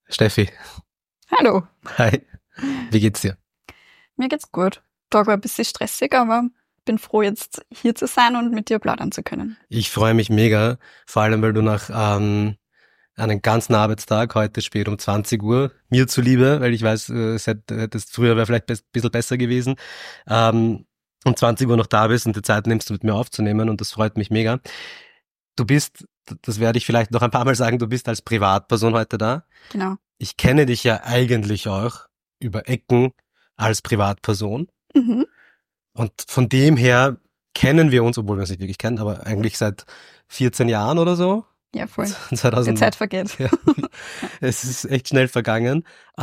Steffi, Hallo, hi, wie geht's dir? mir geht's gut. Tag war ein bisschen stressig, aber bin froh, jetzt hier zu sein und mit dir plaudern zu können. Ich freue mich mega, vor allem weil du nach einem ganzen Arbeitstag, heute spät um 20 Uhr, mir zuliebe, weil ich weiß, hättest früher wäre vielleicht ein bisschen besser gewesen, um 20 Uhr noch da bist und die Zeit nimmst, mit mir aufzunehmen und das freut mich mega. Du bist, das werde ich vielleicht noch ein paar Mal sagen, du bist als Privatperson heute da. Genau. Ich kenne dich ja eigentlich auch über Ecken als Privatperson. Mhm. Und von dem her kennen wir uns, obwohl wir uns nicht wirklich kennen, aber eigentlich seit 14 Jahren oder so. Ja, voll. Die 2000, Zeit vergeht. ja, es ist echt schnell vergangen.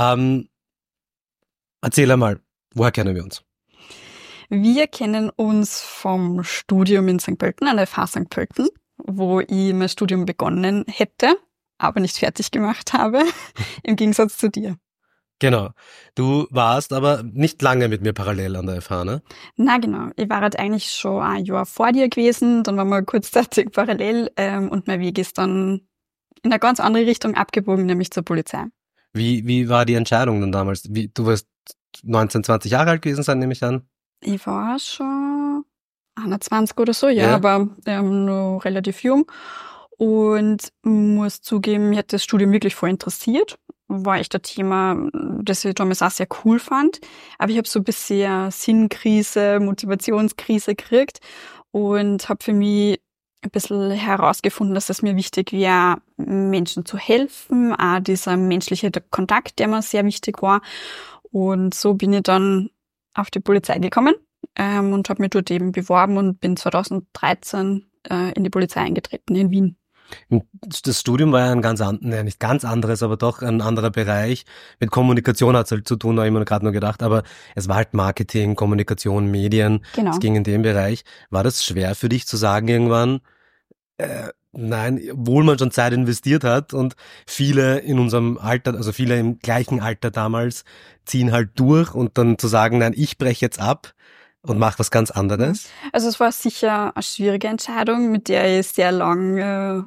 Erzähl einmal, woher kennen wir uns? Wir kennen uns vom Studium in St. Pölten, an der FH St. Pölten, wo ich mein Studium begonnen hätte, aber nicht fertig gemacht habe, im Gegensatz zu dir. Genau. Du warst aber nicht lange mit mir parallel an der FH, ne? Na genau, ich war halt eigentlich schon ein Jahr vor dir gewesen, dann waren wir kurzzeitig parallel und mein Weg ist dann in eine ganz andere Richtung abgebogen, nämlich zur Polizei. Wie war die Entscheidung denn damals? Du wirst 19, 20 Jahre alt gewesen sein, nehme ich an. Ich war schon 21 oder so, ja, Ja. aber noch relativ jung und muss zugeben, mich hat das Studium wirklich voll interessiert. War echt ein Thema, das ich damals auch sehr cool fand. Aber ich habe so ein bisschen Sinnkrise, Motivationskrise gekriegt und habe für mich ein bisschen herausgefunden, dass es mir wichtig wäre, Menschen zu helfen. Auch dieser menschliche Kontakt, der mir sehr wichtig war. Und so bin ich dann auf die Polizei gekommen und habe mich dort eben beworben und bin 2013 in die Polizei eingetreten in Wien. Das Studium war ja nicht ganz anderes, aber doch ein anderer Bereich. Mit Kommunikation hat es halt zu tun, habe ich mir gerade nur gedacht, aber es war halt Marketing, Kommunikation, Medien. Genau. Es ging in dem Bereich. War das schwer für dich zu sagen irgendwann, nein, obwohl man schon Zeit investiert hat und viele in unserem Alter, also viele im gleichen Alter damals, ziehen halt durch und dann zu sagen, nein, ich breche jetzt ab und mache was ganz anderes? Also es war sicher eine schwierige Entscheidung, mit der ich sehr lange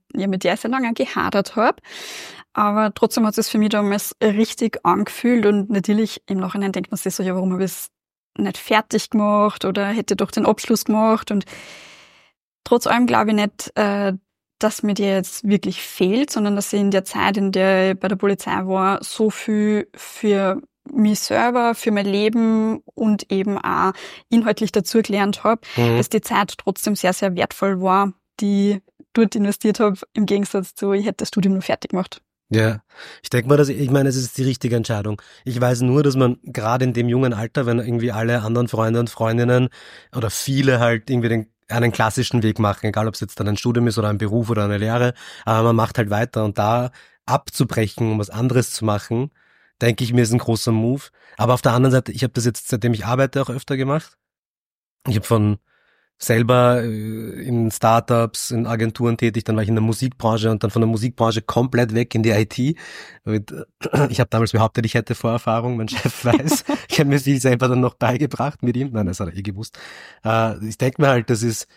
gehadert habe. Aber trotzdem hat es für mich damals richtig angefühlt und natürlich im Nachhinein denkt man sich so, ja, warum habe ich es nicht fertig gemacht oder hätte doch den Abschluss gemacht und trotz allem glaube ich nicht, dass mir die jetzt wirklich fehlt, sondern dass ich in der Zeit, in der ich bei der Polizei war, so viel für mich selber, für mein Leben und eben auch inhaltlich dazu gelernt habe, dass die Zeit trotzdem sehr, sehr wertvoll war, die ich dort investiert habe, im Gegensatz zu, ich hätte das Studium nur fertig gemacht. Ja, ich denke mal, ich meine, es ist die richtige Entscheidung. Ich weiß nur, dass man gerade in dem jungen Alter, wenn irgendwie alle anderen Freunde und Freundinnen oder viele halt irgendwie einen klassischen Weg machen, egal ob es jetzt dann ein Studium ist oder ein Beruf oder eine Lehre, aber man macht halt weiter und da abzubrechen, um was anderes zu machen, denke ich mir, ist ein großer Move. Aber auf der anderen Seite, ich habe das jetzt, seitdem ich arbeite, auch öfter gemacht. Ich habe von selber in Startups, in Agenturen tätig, dann war ich in der Musikbranche und dann von der Musikbranche komplett weg in die IT. Ich habe damals behauptet, ich hätte Vorerfahrung, mein Chef weiß. Ich habe mir viel selber dann noch beigebracht mit ihm. Nein, das hat er gewusst. Ich denke mir halt, das ist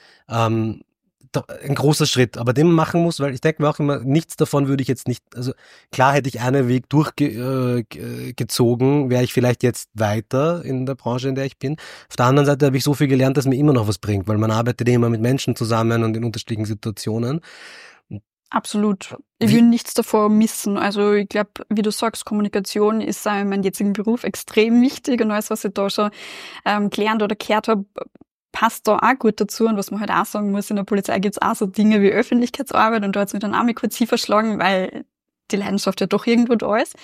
ein großer Schritt, aber den man machen muss, weil ich denke mir auch immer, nichts davon würde ich jetzt nicht, also klar hätte ich einen Weg durchgezogen, wäre ich vielleicht jetzt weiter in der Branche, in der ich bin. Auf der anderen Seite habe ich so viel gelernt, dass mir immer noch was bringt, weil man arbeitet immer mit Menschen zusammen und in unterschiedlichen Situationen. Absolut. Ich will nichts davor missen. Also ich glaube, wie du sagst, Kommunikation ist in meinem jetzigen Beruf extrem wichtig und alles, was ich da schon gelernt oder gehört habe, passt da auch gut dazu. Und was man halt auch sagen muss, in der Polizei gibt's auch so Dinge wie Öffentlichkeitsarbeit und da hat's mir dann auch mal kurz verschlagen, weil die Leidenschaft ja doch irgendwo da ist.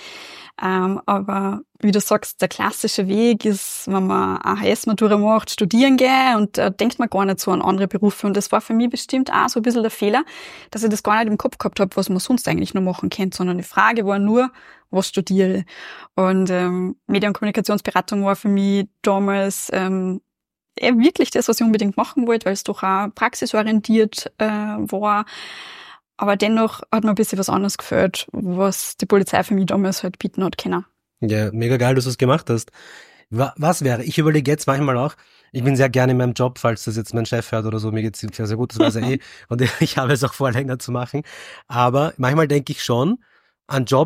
Aber wie du sagst, der klassische Weg ist, wenn man AHS-Matura macht, studieren gehen und da denkt man gar nicht so an andere Berufe. Und das war für mich bestimmt auch so ein bisschen der Fehler, dass ich das gar nicht im Kopf gehabt habe, was man sonst eigentlich noch machen könnte, sondern die Frage war nur, was studiere ich? Und Medien- und Kommunikationsberatung war für mich damals wirklich das, was ich unbedingt machen wollte, weil es doch auch praxisorientiert war. Aber dennoch hat mir ein bisschen was anderes gefällt, was die Polizei für mich damals halt bieten hat können. Ja, mega geil, dass du es gemacht hast. Was wäre? Ich überlege jetzt manchmal auch, ich bin sehr gerne in meinem Job, falls das jetzt mein Chef hört oder so, mir geht's sehr, sehr gut, das weiß er und ich habe es auch vor, länger zu machen. Aber manchmal denke ich schon an Jobs,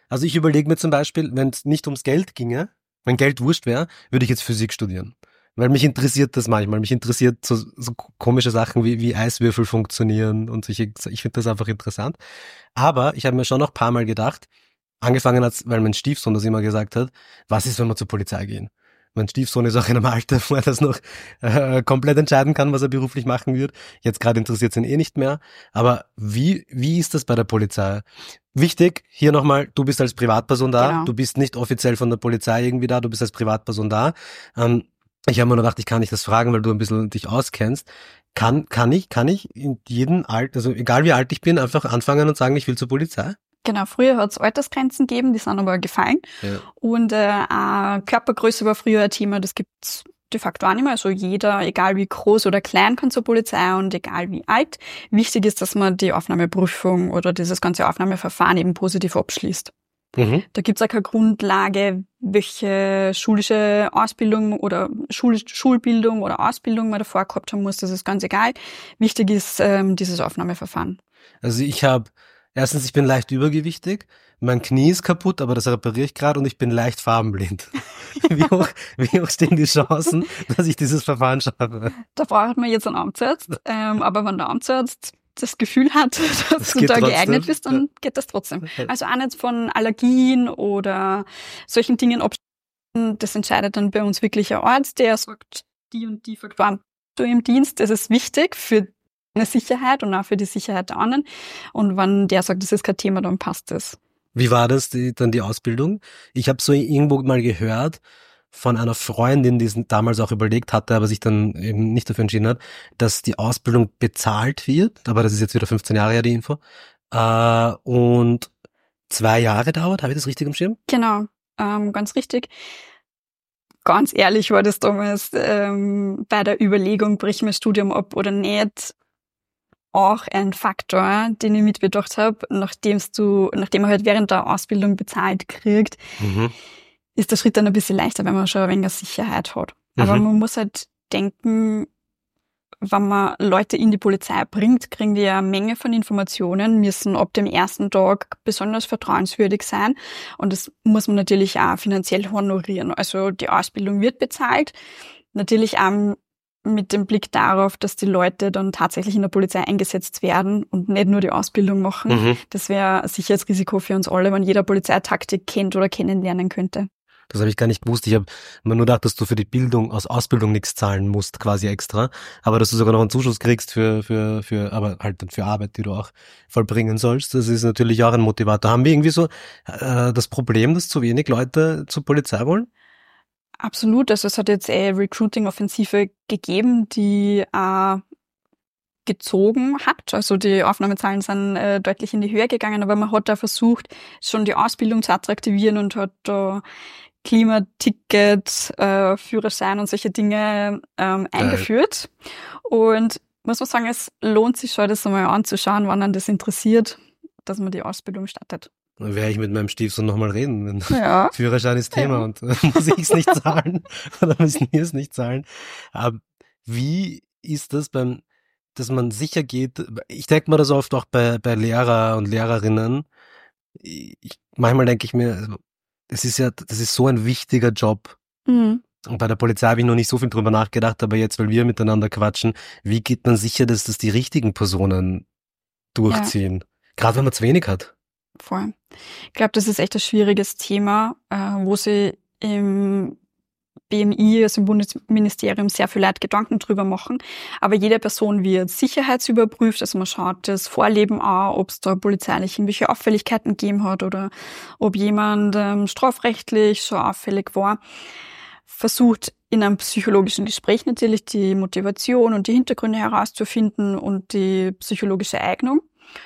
Also ich überlege mir zum Beispiel, wenn es nicht ums Geld ginge, wenn Geld wurscht wäre, würde ich jetzt Physik studieren. Weil mich interessiert das manchmal. Mich interessiert so komische Sachen wie Eiswürfel funktionieren und ich finde das einfach interessant. Aber ich habe mir schon noch ein paar Mal gedacht, angefangen hat, weil mein Stiefsohn das immer gesagt hat, was ist, wenn wir zur Polizei gehen? Mein Stiefsohn ist auch in einem Alter, wo er das noch komplett entscheiden kann, was er beruflich machen wird. Jetzt gerade interessiert es ihn eh nicht mehr. Aber wie ist das bei der Polizei? Wichtig, hier nochmal, du bist als Privatperson da, Genau. du bist nicht offiziell von der Polizei irgendwie da, du bist als Privatperson da. Ich habe mir nur gedacht, ich kann dich das fragen, weil du ein bisschen dich auskennst. Kann ich in jedem Alter, also egal wie alt ich bin, einfach anfangen und sagen, ich will zur Polizei? Genau, früher hat es Altersgrenzen gegeben, die sind aber gefallen. Ja. Und Körpergröße war früher ein Thema, das gibt's de facto auch nicht mehr. Also jeder, egal wie groß oder klein, kann zur Polizei und egal wie alt. Wichtig ist, dass man die Aufnahmeprüfung oder dieses ganze Aufnahmeverfahren eben positiv abschließt. Mhm. Da gibt's auch keine Grundlage, welche schulische Ausbildung oder Schulbildung oder Ausbildung man davor gehabt haben muss. Das ist ganz egal. Wichtig ist dieses Aufnahmeverfahren. Also ich bin leicht übergewichtig, mein Knie ist kaputt, aber das repariere ich gerade und ich bin leicht farbenblind. Wie hoch stehen die Chancen, dass ich dieses Verfahren schaffe? Da braucht man jetzt einen Amtsarzt, aber wenn der Amtsarzt das Gefühl hat, dass du da trotzdem. geeignet bist, dann geht das trotzdem. Also auch nicht von Allergien oder solchen Dingen abschließen. Das entscheidet dann bei uns wirklich ein Arzt, der sagt, die und die Faktoren du im Dienst, das ist wichtig für deine Sicherheit und auch für die Sicherheit der anderen. Und wenn der sagt, das ist kein Thema, dann passt das. Wie war das dann die Ausbildung? Ich habe so irgendwo mal gehört von einer Freundin, die es damals auch überlegt hatte, aber sich dann eben nicht dafür entschieden hat, dass die Ausbildung bezahlt wird, aber das ist jetzt wieder 15 Jahre her, die Info, und 2 Jahre dauert, habe ich das richtig im Schirm? Genau, ganz richtig. Ganz ehrlich war das damals bei der Überlegung, brich ich mein Studium ab oder nicht, auch ein Faktor, den ich mitbedacht habe, nachdem man halt während der Ausbildung bezahlt kriegt, ist der Schritt dann ein bisschen leichter, wenn man schon ein wenig Sicherheit hat. Aber man muss halt denken, wenn man Leute in die Polizei bringt, kriegen die eine Menge von Informationen, müssen ab dem ersten Tag besonders vertrauenswürdig sein. Und das muss man natürlich auch finanziell honorieren. Also die Ausbildung wird bezahlt. Natürlich auch mit dem Blick darauf, dass die Leute dann tatsächlich in der Polizei eingesetzt werden und nicht nur die Ausbildung machen. Das wäre ein Sicherheitsrisiko für uns alle, wenn jeder Polizeitaktik kennt oder kennenlernen könnte. Das habe ich gar nicht gewusst. Ich habe mir nur gedacht, dass du für die Bildung aus Ausbildung nichts zahlen musst, quasi extra. Aber dass du sogar noch einen Zuschuss kriegst aber halt dann für Arbeit, die du auch vollbringen sollst. Das ist natürlich auch ein Motivator. Haben wir irgendwie so das Problem, dass zu wenig Leute zur Polizei wollen? Absolut. Also es hat jetzt Recruiting-Offensive gegeben, die gezogen hat. Also die Aufnahmezahlen sind deutlich in die Höhe gegangen, aber man hat da versucht, schon die Ausbildung zu attraktivieren und hat da Klimaticket, Führerschein und solche Dinge eingeführt. Und muss man sagen, es lohnt sich schon, das einmal anzuschauen, wann einen das interessiert, dass man die Ausbildung startet. Dann werde ich mit meinem Stiefsohn nochmal reden. Ja. Führerschein ist Thema und muss ich es nicht zahlen oder müssen wir es nicht zahlen. Wie ist das dass man sicher geht? Ich denke mir das oft auch bei Lehrer und Lehrerinnen. Manchmal denke ich mir, das ist so ein wichtiger Job. Und bei der Polizei habe ich noch nicht so viel drüber nachgedacht, aber jetzt, weil wir miteinander quatschen, wie geht man sicher, dass das die richtigen Personen durchziehen? Ja. Gerade wenn man zu wenig hat. Voll. Ich glaube, das ist echt ein schwieriges Thema, wo sie im BMI, also im Bundesministerium, sehr viel Leute Gedanken drüber machen. Aber jede Person wird sicherheitsüberprüft, also man schaut das Vorleben an, ob es da polizeilich irgendwelche Auffälligkeiten gegeben hat oder ob jemand strafrechtlich schon auffällig war. Versucht in einem psychologischen Gespräch natürlich die Motivation und die Hintergründe herauszufinden und die psychologische Eignung.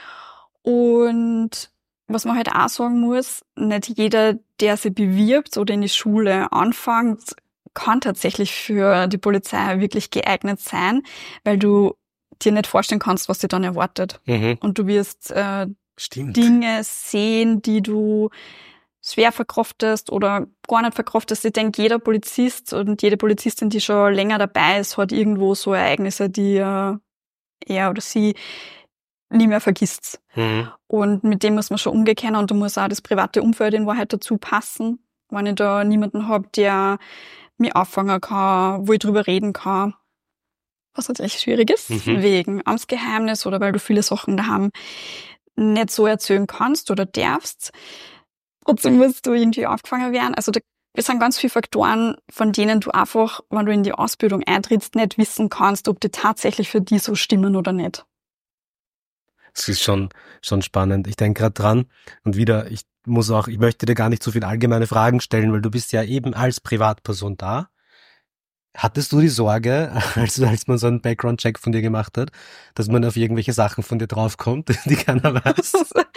Und was man halt auch sagen muss, nicht jeder, der sich bewirbt oder in die Schule anfängt, kann tatsächlich für die Polizei wirklich geeignet sein, weil du dir nicht vorstellen kannst, was dir dann erwartet. Und du wirst Dinge sehen, die du schwer verkraftest oder gar nicht verkraftest. Ich denke, jeder Polizist und jede Polizistin, die schon länger dabei ist, hat irgendwo so Ereignisse, die er oder sie nie mehr vergisst. Mhm. Und mit dem muss man schon umgehen können und da muss auch das private Umfeld in Wahrheit dazu passen. Wenn ich da niemanden habe, der mich auffangen kann, wo ich drüber reden kann, was natürlich schwierig ist, wegen Amtsgeheimnis oder weil du viele Sachen daheim nicht so erzählen kannst oder darfst. Trotzdem musst du irgendwie aufgefangen werden. Also es sind ganz viele Faktoren, von denen du einfach, wenn du in die Ausbildung eintrittst, nicht wissen kannst, ob die tatsächlich für die so stimmen oder nicht. Das ist schon spannend. Ich denke gerade dran und wieder, ich möchte dir gar nicht so viele allgemeine Fragen stellen, weil du bist ja eben als Privatperson da. Hattest du die Sorge, als man so einen Background-Check von dir gemacht hat, dass man auf irgendwelche Sachen von dir draufkommt, die keiner weiß?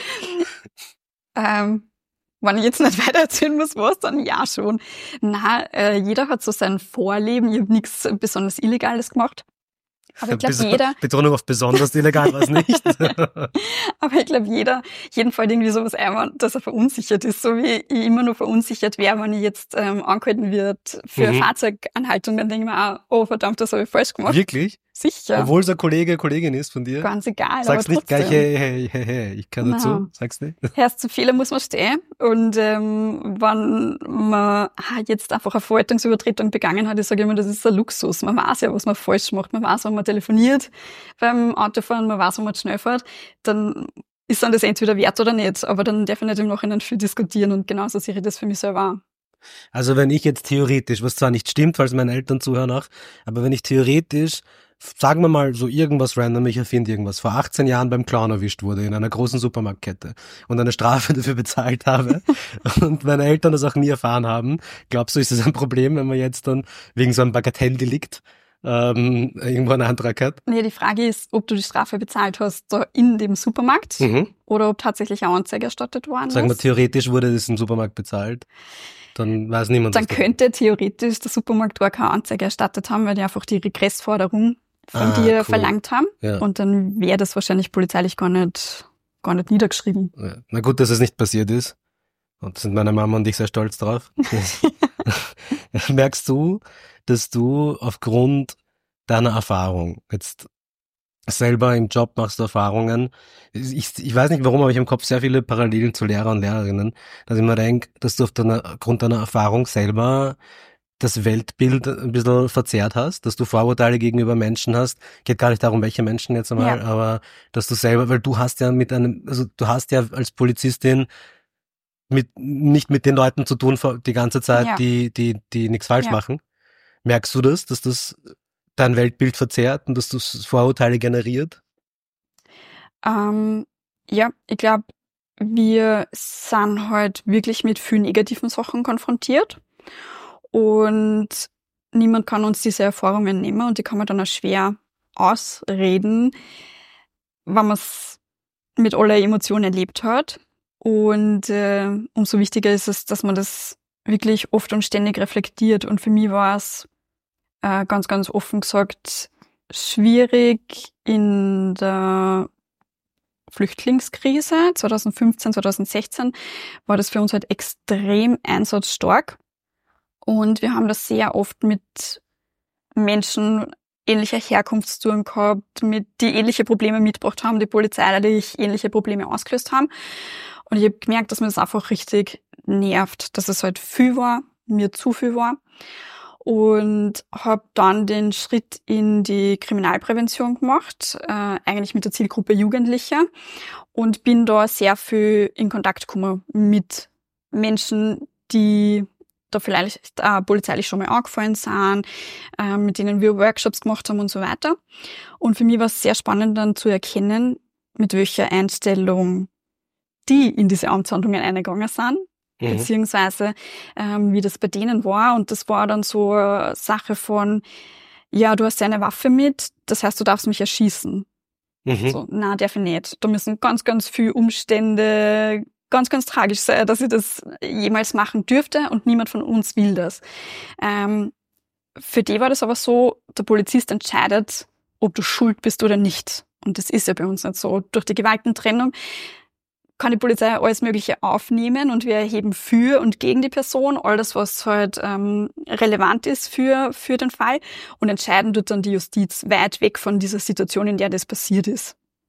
Wenn ich jetzt nicht weiter erzählen muss, was, dann ja schon. Jeder hat so sein Vorleben. Ich habe nichts besonders Illegales gemacht. Aber ich glaube, jeder... Betonung auf besonders illegal war es nicht. Aber ich glaube, jeden Fall irgendwie sowas einmal, dass er verunsichert ist. So wie ich immer nur verunsichert wäre, wenn ich jetzt angehalten wird für Fahrzeuganhaltung, dann denke ich mir auch, oh verdammt, das habe ich falsch gemacht. Wirklich? Sicher. Obwohl es ein Kollegin ist von dir? Ganz egal, Sag's aber trotzdem. Nicht gleich, hey, ich kann dazu. Sag's nicht. Erst zu Fehler muss man stehen. Und wenn man jetzt einfach eine Verwaltungsübertretung begangen hat, ich sage immer, das ist ein Luxus. Man weiß ja, was man falsch macht. Man weiß, wenn man telefoniert beim Autofahren, man weiß, wenn man schnell fährt. Dann ist dann das entweder wert oder nicht. Aber dann darf ich nicht im Nachhinein viel diskutieren. Und genauso sehe ich das für mich selber auch. Also wenn ich jetzt theoretisch, was zwar nicht stimmt, falls meine Eltern zuhören auch, aber wenn ich theoretisch, sagen wir mal so irgendwas random, ich erfinde irgendwas, vor 18 Jahren beim Clown erwischt wurde in einer großen Supermarktkette und eine Strafe dafür bezahlt habe und meine Eltern das auch nie erfahren haben, glaubst du, ist das ein Problem, wenn man jetzt dann wegen so einem Bagatelldelikt irgendwo einen Antrag hat? Nee, die Frage ist, ob du die Strafe bezahlt hast da in dem Supermarkt oder ob tatsächlich eine Anzeige erstattet worden ist. Sagen wir, theoretisch wurde das im Supermarkt bezahlt. Dann weiß niemand, dann könnte theoretisch der Supermarkt gar keine Anzeige erstattet haben, weil die einfach die Regressforderung von dir verlangt haben. Ja. Und dann wäre das wahrscheinlich polizeilich gar nicht niedergeschrieben. Ja. Na gut, dass es nicht passiert ist. Und sind meine Mama und ich sehr stolz drauf. Merkst du, dass du aufgrund deiner Erfahrung jetzt selber im Job machst du Erfahrungen. Ich weiß nicht warum, aber ich habe im Kopf sehr viele Parallelen zu Lehrer und Lehrerinnen, dass ich mir denke, dass du aufgrund deiner Erfahrung selber das Weltbild ein bisschen verzerrt hast, dass du Vorurteile gegenüber Menschen hast. Geht gar nicht darum, welche Menschen jetzt einmal, aber dass du selber, weil du hast ja du hast ja als Polizistin nicht mit den Leuten zu tun die ganze Zeit, die nichts falsch machen. Merkst du das, dass das dein Weltbild verzerrt und dass das Vorurteile generiert? Ja, ich glaube, wir sind halt wirklich mit vielen negativen Sachen konfrontiert und niemand kann uns diese Erfahrungen nehmen und die kann man dann auch schwer ausreden, wenn man es mit aller Emotionen erlebt hat. Und umso wichtiger ist es, dass man das wirklich oft und ständig reflektiert. Und für mich war es ganz, ganz offen gesagt schwierig in der Flüchtlingskrise 2015, 2016 war das für uns halt extrem einsatzstark. Und wir haben das sehr oft mit Menschen ähnlicher Herkunft zu tun gehabt, die ähnliche Probleme mitgebracht haben, die polizeilich ähnliche Probleme ausgelöst haben. Und ich habe gemerkt, dass mir das einfach richtig nervt, dass es halt viel war, mir zu viel war. Und habe dann den Schritt in die Kriminalprävention gemacht, eigentlich mit der Zielgruppe Jugendliche. Und bin da sehr viel in Kontakt gekommen mit Menschen, die da vielleicht polizeilich schon mal angefallen sind, mit denen wir Workshops gemacht haben und so weiter. Und für mich war es sehr spannend dann zu erkennen, mit welcher Einstellung die in diese Amtshandlungen eingegangen sind, beziehungsweise wie das bei denen war. Und das war dann so eine Sache von, ja, du hast ja eine Waffe mit, das heißt, du darfst mich erschießen. So, na, darf ich nicht. Da müssen ganz, ganz viele Umstände ganz, ganz tragisch sein, dass ich das jemals machen dürfte und niemand von uns will das. Für die war das aber so, der Polizist entscheidet, ob du schuld bist oder nicht. Und das ist ja bei uns nicht so. Durch die Gewaltentrennung kann die Polizei alles Mögliche aufnehmen und wir erheben für und gegen die Person, all das, was halt relevant ist für den Fall und entscheiden tut dann die Justiz weit weg von dieser Situation, in der das passiert ist.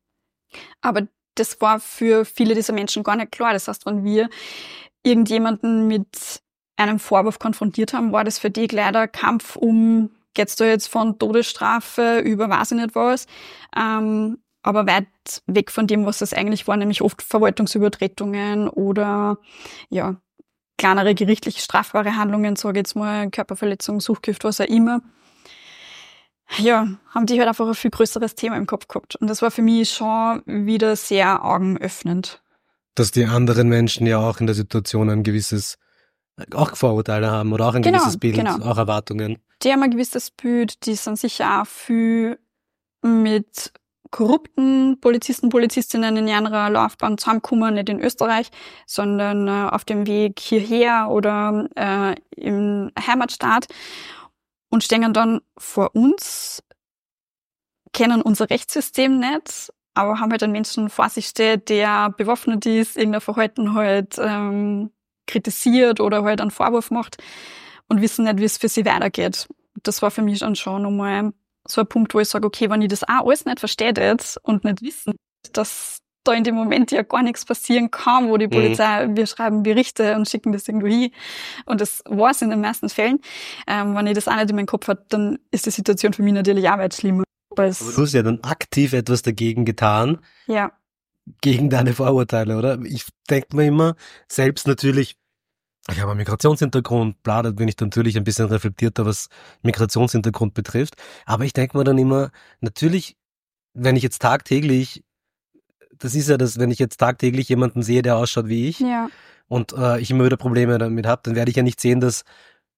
Aber das war für viele dieser Menschen gar nicht klar. Das heißt, wenn wir irgendjemanden mit einem Vorwurf konfrontiert haben, war das für die gleich der Kampf um, geht's da jetzt von Todesstrafe über weiß ich nicht was, aber weit weg von dem, was das eigentlich war, nämlich oft Verwaltungsübertretungen oder ja kleinere gerichtlich strafbare Handlungen, sage ich jetzt mal, Körperverletzung, Suchtgift, was auch immer. Ja, haben die halt einfach ein viel größeres Thema im Kopf gehabt. Und das war für mich schon wieder sehr augenöffnend. Dass die anderen Menschen ja auch in der Situation ein gewisses, auch Vorurteile haben oder auch ein gewisses Bild, auch Erwartungen. Die haben ein gewisses Bild, die sind sicher auch viel mit korrupten Polizisten, Polizistinnen in ihrer Laufbahn zusammenkommen, nicht in Österreich, sondern auf dem Weg hierher oder im Heimatstaat und stehen dann vor uns, kennen unser Rechtssystem nicht, aber haben halt einen Menschen vor sich steht, der bewaffnet ist, irgendein Verhalten halt kritisiert oder halt einen Vorwurf macht und wissen nicht, wie es für sie weitergeht. Das war für mich dann schon nochmal so ein Punkt, wo ich sage, okay, wenn ich das auch alles nicht verstehe jetzt und nicht wissen, dass da in dem Moment ja gar nichts passieren kann, wo die Polizei, wir schreiben Berichte und schicken das irgendwo hin. Und das war es in den meisten Fällen. Wenn ich das auch nicht in meinem Kopf habe, dann ist die Situation für mich natürlich auch weit schlimmer. Aber du hast ja dann aktiv etwas dagegen getan. Ja. Gegen deine Vorurteile, oder? Ich denke mir immer, selbst natürlich, ich habe einen Migrationshintergrund, bla, da bin ich natürlich ein bisschen reflektierter, was Migrationshintergrund betrifft. Aber ich denke mir dann immer, natürlich, wenn ich jetzt tagtäglich, das ist ja das, wenn ich jetzt tagtäglich jemanden sehe, der ausschaut wie ich, ja. und ich immer wieder Probleme damit habe, dann werde ich ja nicht sehen, dass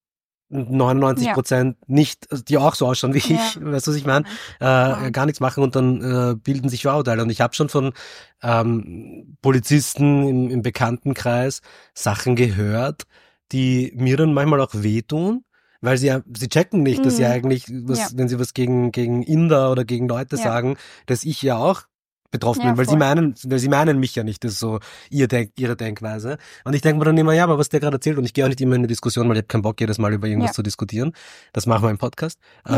99% nicht, die auch so ausschauen wie ich, weißt du, was ich meine, gar nichts machen und dann bilden sich Vorurteile. Und ich habe schon von Polizisten im Bekanntenkreis Sachen gehört, die mir dann manchmal auch wehtun, weil sie checken nicht, dass sie eigentlich, wenn sie was gegen Inder oder gegen Leute sagen, dass ich ja auch betroffen bin, weil sie meinen mich ja nicht, das ist so ihre Denkweise. Und ich denke mir dann immer, ja, aber was der gerade erzählt, und ich gehe auch nicht immer in eine Diskussion, weil ich habe keinen Bock, jedes Mal über irgendwas zu diskutieren. Das machen wir im Podcast.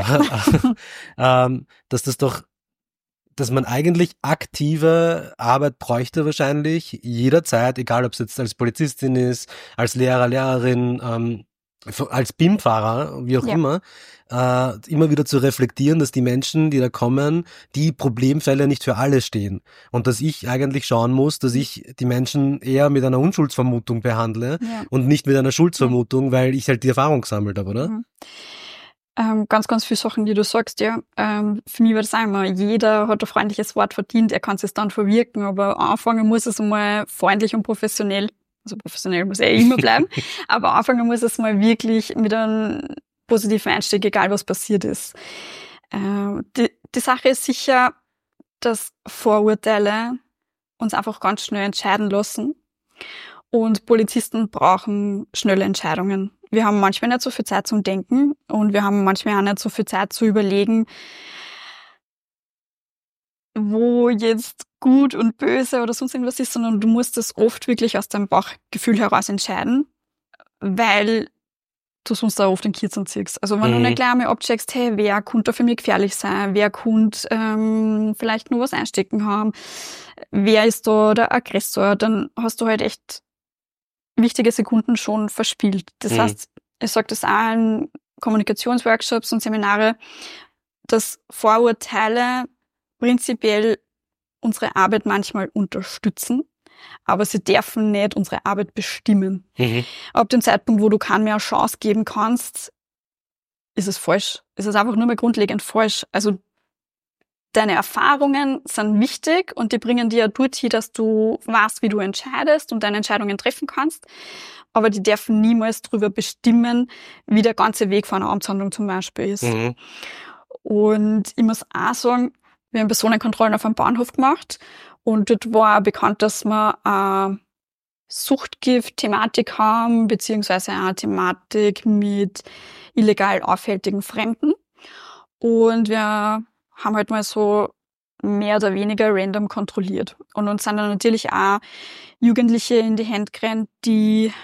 Dass man eigentlich aktive Arbeit bräuchte wahrscheinlich jederzeit, egal ob es jetzt als Polizistin ist, als Lehrer, Lehrerin, als BIM-Fahrer, wie auch immer wieder zu reflektieren, dass die Menschen, die da kommen, die Problemfälle nicht für alle stehen. Und dass ich eigentlich schauen muss, dass ich die Menschen eher mit einer Unschuldsvermutung behandle und nicht mit einer Schuldsvermutung, weil ich halt die Erfahrung gesammelt habe, oder? Ganz, ganz viele Sachen, die du sagst, ja. Für mich war das auch immer, jeder hat ein freundliches Wort verdient, er kann es dann verwirken, aber anfangen muss es mal freundlich und professionell. Also professionell muss er immer bleiben, aber anfangen muss es mal wirklich mit einem positiven Einstieg, egal was passiert ist. Die Sache ist sicher, dass Vorurteile uns einfach ganz schnell entscheiden lassen und Polizisten brauchen schnelle Entscheidungen. Wir haben manchmal nicht so viel Zeit zum Denken und wir haben manchmal auch nicht so viel Zeit zu überlegen, wo jetzt gut und böse oder sonst irgendwas ist, sondern du musst es oft wirklich aus deinem Bauchgefühl heraus entscheiden, weil du sonst auch oft den Kiez ziehst. Also wenn du nicht gleich einmal abcheckst, hey, wer könnte da für mich gefährlich sein, wer könnte vielleicht nur was einstecken haben, wer ist da der Aggressor, dann hast du halt echt wichtige Sekunden schon verspielt. Das heißt, ich sage das auch in Kommunikationsworkshops und Seminare, dass Vorurteile prinzipiell unsere Arbeit manchmal unterstützen, aber sie dürfen nicht unsere Arbeit bestimmen. Ab dem Zeitpunkt, wo du keinem mehr eine Chance geben kannst, ist es falsch. Ist es einfach nur mal grundlegend falsch. Also deine Erfahrungen sind wichtig und die bringen dir dorthin, dass du weißt, wie du entscheidest und deine Entscheidungen treffen kannst, aber die dürfen niemals darüber bestimmen, wie der ganze Weg von einer Amtshandlung zum Beispiel ist. Und ich muss auch sagen, wir haben Personenkontrollen auf einem Bahnhof gemacht und dort war auch bekannt, dass wir eine Suchtgift-Thematik haben, beziehungsweise eine Thematik mit illegal aufhältigen Fremden. Und wir haben halt mal so mehr oder weniger random kontrolliert. Und uns sind dann natürlich auch Jugendliche in die Hände gerannt, die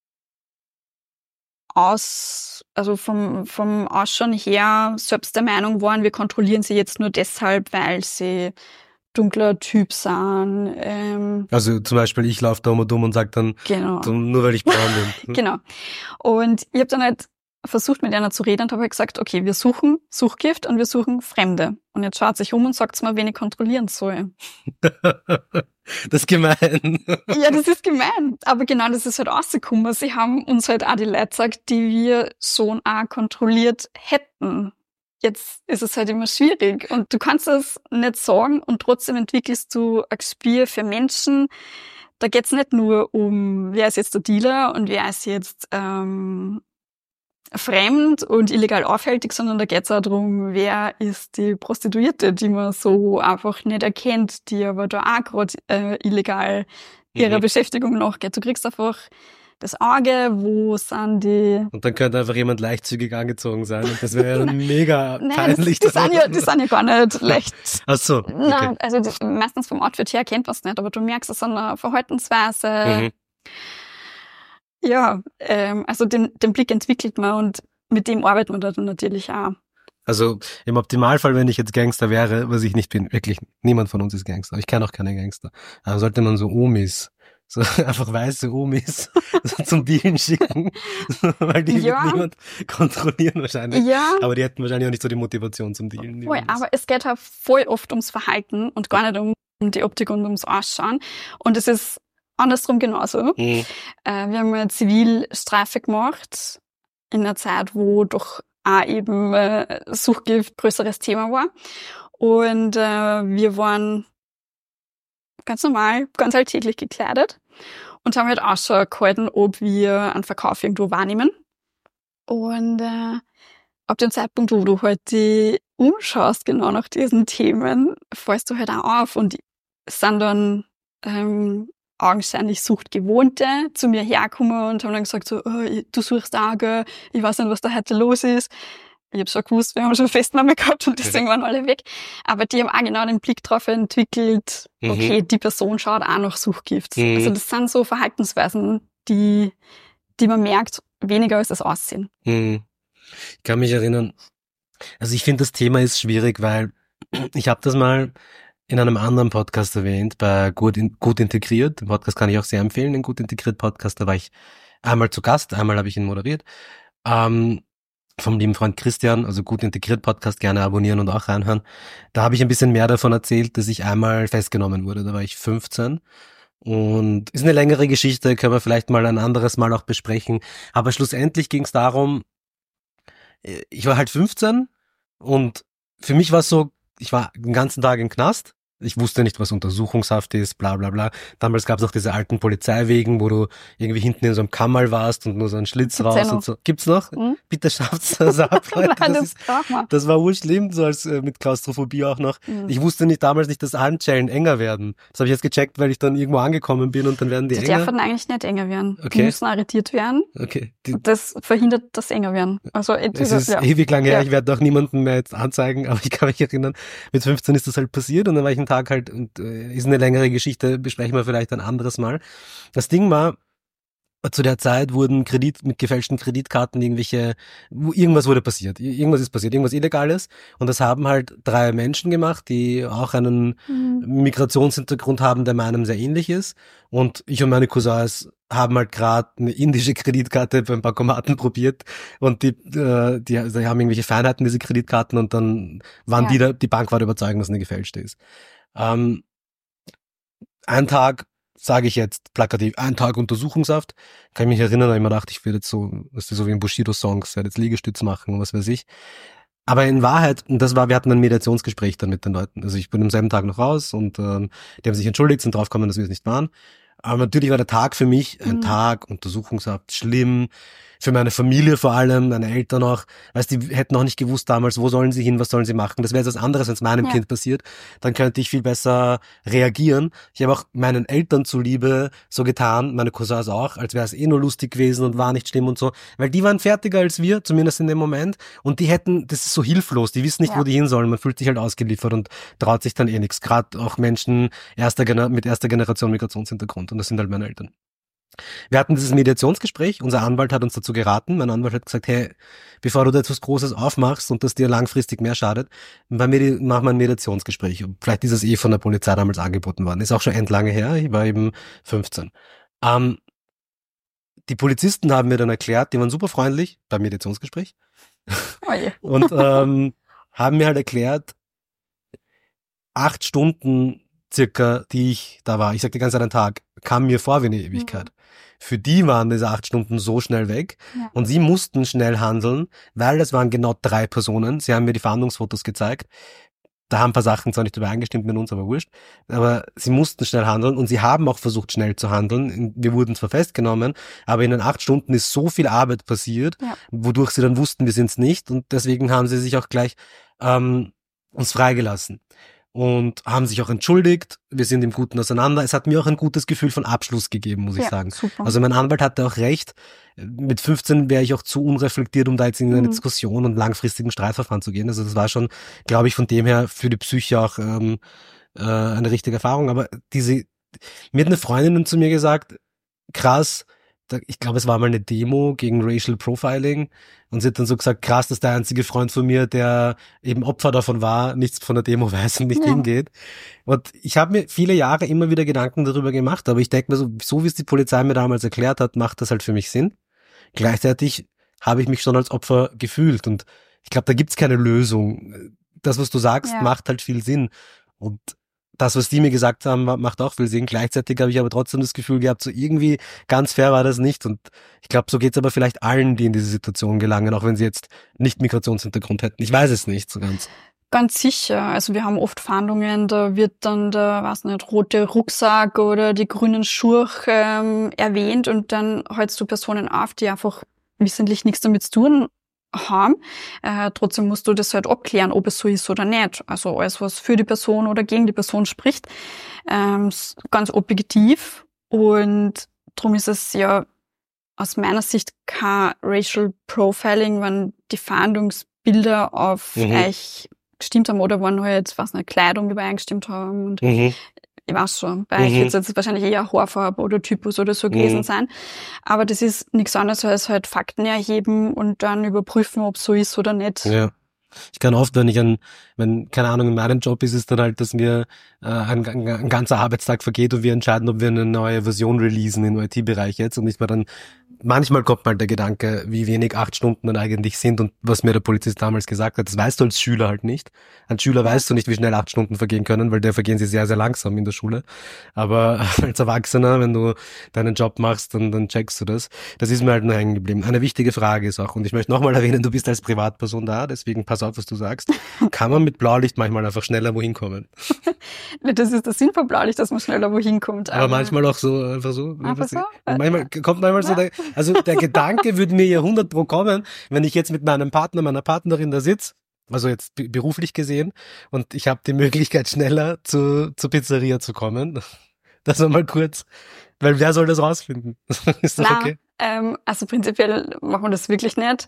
also vom Ausschauen her selbst der Meinung waren, wir kontrollieren sie jetzt nur deshalb, weil sie dunkler Typ sind. Also zum Beispiel, ich laufe da dumm und sage dann, Genau. nur weil ich braun bin. Genau. Und ich habe dann halt versucht, mit einer zu reden und habe halt gesagt, okay, wir suchen Suchgift und wir suchen Fremde. Und jetzt schaut sich um und sagt mal, wen ich kontrollieren soll. Das ist gemein. Ja, das ist gemein. Aber genau das ist halt rausgekommen. Sie haben uns halt auch die Leute gesagt, die wir so auch kontrolliert hätten. Jetzt ist es halt immer schwierig. Und du kannst das nicht sagen und trotzdem entwickelst du ein Gespür für Menschen. Da geht's nicht nur um, wer ist jetzt der Dealer und wer ist jetzt fremd und illegal aufhältig, sondern da geht's auch darum, wer ist die Prostituierte, die man so einfach nicht erkennt, die aber da auch gerade illegal ihrer Beschäftigung nachgeht. Du kriegst einfach das Auge, wo sind die... Und dann könnte einfach jemand leichtzügig angezogen sein und das wäre ja mega peinlich. Die sind ja gar nicht leicht. Ach so. Okay. Nein, also meistens vom Outfit her kennt man es nicht, aber du merkst es an der Verhaltensweise. Ja, also den Blick entwickelt man und mit dem arbeitet man dann natürlich auch. Also im Optimalfall, wenn ich jetzt Gangster wäre, was ich nicht bin, wirklich, niemand von uns ist Gangster. Ich kenne auch keine Gangster. Aber sollte man so Omis, so einfach weiße Omis so zum Dealen schicken, weil die wird niemand kontrollieren wahrscheinlich. Ja. Aber die hätten wahrscheinlich auch nicht so die Motivation zum Dealen. Voll, aber es geht halt voll oft ums Verhalten und gar nicht um die Optik und ums Ausschauen. Und es ist andersrum genauso. Wir haben eine Zivilstreife gemacht in einer Zeit, wo doch auch eben Suchtgift größeres Thema war. Und wir waren ganz normal, ganz alltäglich gekleidet und haben halt Ausschau gehalten, ob wir einen Verkauf irgendwo wahrnehmen. Und ab dem Zeitpunkt, wo du halt die umschaust, genau nach diesen Themen, fallst du halt auch auf und es sind dann augenscheinlich Suchtgewohnte zu mir herkommen und haben dann gesagt so, oh, du suchst auch, gell? Ich weiß nicht, was da heute los ist. Ich habe schon gewusst, wir haben schon Festnahme gehabt und deswegen waren alle weg. Aber die haben auch genau den Blick drauf entwickelt, okay, die Person schaut auch nach Suchtgift. Also das sind so Verhaltensweisen, die man merkt, weniger als das Aussehen. Ich kann mich erinnern, also ich finde, das Thema ist schwierig, weil ich habe das mal in einem anderen Podcast erwähnt, bei Gut Integriert. Den Podcast kann ich auch sehr empfehlen, den Gut Integriert Podcast. Da war ich einmal zu Gast, einmal habe ich ihn moderiert. Vom lieben Freund Christian, also Gut Integriert Podcast, gerne abonnieren und auch reinhören. Da habe ich ein bisschen mehr davon erzählt, dass ich einmal festgenommen wurde. Da war ich 15. Und ist eine längere Geschichte, können wir vielleicht mal ein anderes Mal auch besprechen. Aber schlussendlich ging es darum, ich war halt 15 und für mich war es so, ich war den ganzen Tag im Knast. Ich wusste nicht, was Untersuchungshaft ist, bla bla bla. Damals gab es auch diese alten Polizeiwegen, wo du irgendwie hinten in so einem Kammerl warst und nur so einen Schlitz Gibt's raus noch? und so. Gibt's noch? Bitte schafft's das ab, Leute. Nein, Das war urschlimm, so als mit Klaustrophobie auch noch. Ich wusste damals nicht, dass Handschellen enger werden. Das habe ich jetzt gecheckt, weil ich dann irgendwo angekommen bin und dann werden die enger. Die dürfen eigentlich nicht enger werden. Okay. Die müssen arretiert werden. Okay. Das verhindert das enger werden. Also es ist ewig lang her, ich werde auch niemanden mehr jetzt anzeigen, aber ich kann mich erinnern, mit 15 ist das halt passiert und dann war ich einen Tag halt, und ist eine längere Geschichte, besprechen wir vielleicht ein anderes Mal. Das Ding war, zu der Zeit wurden mit gefälschten Kreditkarten irgendwas wurde passiert. Irgendwas ist passiert, irgendwas Illegales. Und das haben halt 3 Menschen gemacht, die auch einen Migrationshintergrund haben, der meinem sehr ähnlich ist. Und ich und meine Cousins haben halt gerade eine indische Kreditkarte beim Bankomaten probiert und die haben irgendwelche Feinheiten, diese Kreditkarten, und dann waren die Bank war der Überzeugung, dass eine gefälschte ist. Ein Tag, sage ich jetzt plakativ, ein Tag Untersuchungshaft. Kann ich mich erinnern, da ich mir dachte, ich werde jetzt das ist so wie in Bushido-Songs, werde jetzt Liegestütz machen und was weiß ich. Aber in Wahrheit, und wir hatten ein Mediationsgespräch dann mit den Leuten. Also ich bin am selben Tag noch raus und die haben sich entschuldigt, sind draufgekommen, dass wir es nicht waren. Aber natürlich war der Tag für mich ein Tag Untersuchungshaft, schlimm. Für meine Familie vor allem, meine Eltern auch. Weißt, die hätten auch nicht gewusst damals, wo sollen sie hin, was sollen sie machen. Das wäre jetzt was anderes, wenn es meinem Kind passiert. Dann könnte ich viel besser reagieren. Ich habe auch meinen Eltern zuliebe so getan, meine Cousins auch, als wäre es nur lustig gewesen und war nicht schlimm und so. Weil die waren fertiger als wir, zumindest in dem Moment. Und das ist so hilflos, die wissen nicht, wo die hin sollen. Man fühlt sich halt ausgeliefert und traut sich dann nichts. Gerade auch Menschen mit erster Generation Migrationshintergrund. Und das sind halt meine Eltern. Wir hatten dieses Mediationsgespräch, unser Anwalt hat uns dazu geraten, mein Anwalt hat gesagt, hey, bevor du da etwas Großes aufmachst und das dir langfristig mehr schadet, mach mal ein Mediationsgespräch. Und vielleicht ist es von der Polizei damals angeboten worden. Ist auch schon endlange her, ich war eben 15. Die Polizisten haben mir dann erklärt, die waren super freundlich beim Mediationsgespräch Oh je. und haben mir halt erklärt, 8 Stunden circa, die ich da war, ich sag die ganze Zeit einen Tag, kam mir vor wie eine Ewigkeit. Für die waren diese 8 Stunden so schnell weg und sie mussten schnell handeln, weil es waren genau 3 Personen. Sie haben mir die Verhandlungsfotos gezeigt. Da haben ein paar Sachen zwar nicht übereingestimmt mit uns, aber wurscht. Aber sie mussten schnell handeln und sie haben auch versucht, schnell zu handeln. Wir wurden zwar festgenommen, aber in den 8 Stunden ist so viel Arbeit passiert, wodurch sie dann wussten, wir sind's nicht. Und deswegen haben sie sich auch gleich uns freigelassen. Und haben sich auch entschuldigt. Wir sind im Guten auseinander. Es hat mir auch ein gutes Gefühl von Abschluss gegeben, muss ich sagen. Super. Also mein Anwalt hatte auch recht. Mit 15 wäre ich auch zu unreflektiert, um da jetzt in eine Diskussion und langfristigen Streitverfahren zu gehen. Also das war schon, glaube ich, von dem her für die Psyche auch eine richtige Erfahrung. Aber mir hat eine Freundin zu mir gesagt, krass, ich glaube, es war mal eine Demo gegen Racial Profiling und sie hat dann so gesagt, krass, das ist der einzige Freund von mir, der eben Opfer davon war, nichts von der Demo weiß und nicht hingeht. Und ich habe mir viele Jahre immer wieder Gedanken darüber gemacht, aber ich denke mir so wie es die Polizei mir damals erklärt hat, macht das halt für mich Sinn. Gleichzeitig habe ich mich schon als Opfer gefühlt und ich glaube, da gibt's keine Lösung. Das, was du sagst, macht halt viel Sinn. Und das, was die mir gesagt haben, macht auch viel Sinn. Gleichzeitig habe ich aber trotzdem das Gefühl gehabt, so irgendwie ganz fair war das nicht. Und ich glaube, so geht's aber vielleicht allen, die in diese Situation gelangen, auch wenn sie jetzt nicht Migrationshintergrund hätten. Ich weiß es nicht so ganz. Ganz sicher. Also wir haben oft Fahndungen, da wird dann der, weiß nicht, rote Rucksack oder die grünen Schurch erwähnt und dann hältst du Personen auf, die einfach wissentlich nichts damit zu tun haben. Trotzdem musst du das halt abklären, ob es so ist oder nicht. Also alles, was für die Person oder gegen die Person spricht, ganz objektiv. Und darum ist es ja aus meiner Sicht kein Racial Profiling, wenn die Fahndungsbilder auf euch gestimmt haben oder wenn halt, was eine Kleidung übereingestimmt haben. Und ich weiß schon, bei euch wird es jetzt wahrscheinlich eher Haarfarbe oder Typus oder so gewesen sein. Aber das ist nichts anderes als halt Fakten erheben und dann überprüfen, ob es so ist oder nicht. Ja. Ich kann oft, wenn, keine Ahnung, in meinem Job ist es dann halt, dass mir ein ganzer Arbeitstag vergeht und wir entscheiden, ob wir eine neue Version releasen im IT-Bereich jetzt und ich mir dann, manchmal kommt mal der Gedanke, wie wenig 8 Stunden dann eigentlich sind und was mir der Polizist damals gesagt hat, das weißt du als Schüler halt nicht. Als Schüler weißt du nicht, wie schnell 8 Stunden vergehen können, weil der vergehen sie sehr, sehr langsam in der Schule. Aber als Erwachsener, wenn du deinen Job machst, dann checkst du das. Das ist mir halt nur hängen geblieben. Eine wichtige Frage ist auch, und ich möchte nochmal erwähnen, du bist als Privatperson da, deswegen pass auf, was du sagst. Kann man mit Blaulicht manchmal einfach schneller wohin kommen? Das ist der Sinn von Blaulicht, dass man schneller wohin kommt. Aber manchmal auch so, einfach so. Einfach so? Manchmal so, der Gedanke würde mir ja 100 pro kommen, wenn ich jetzt mit meinem Partner, meiner Partnerin da sitze, also jetzt beruflich gesehen, und ich habe die Möglichkeit, schneller zur Pizzeria zu kommen. Das war mal kurz, weil wer soll das rausfinden? Ist das okay? Also prinzipiell machen wir das wirklich nicht.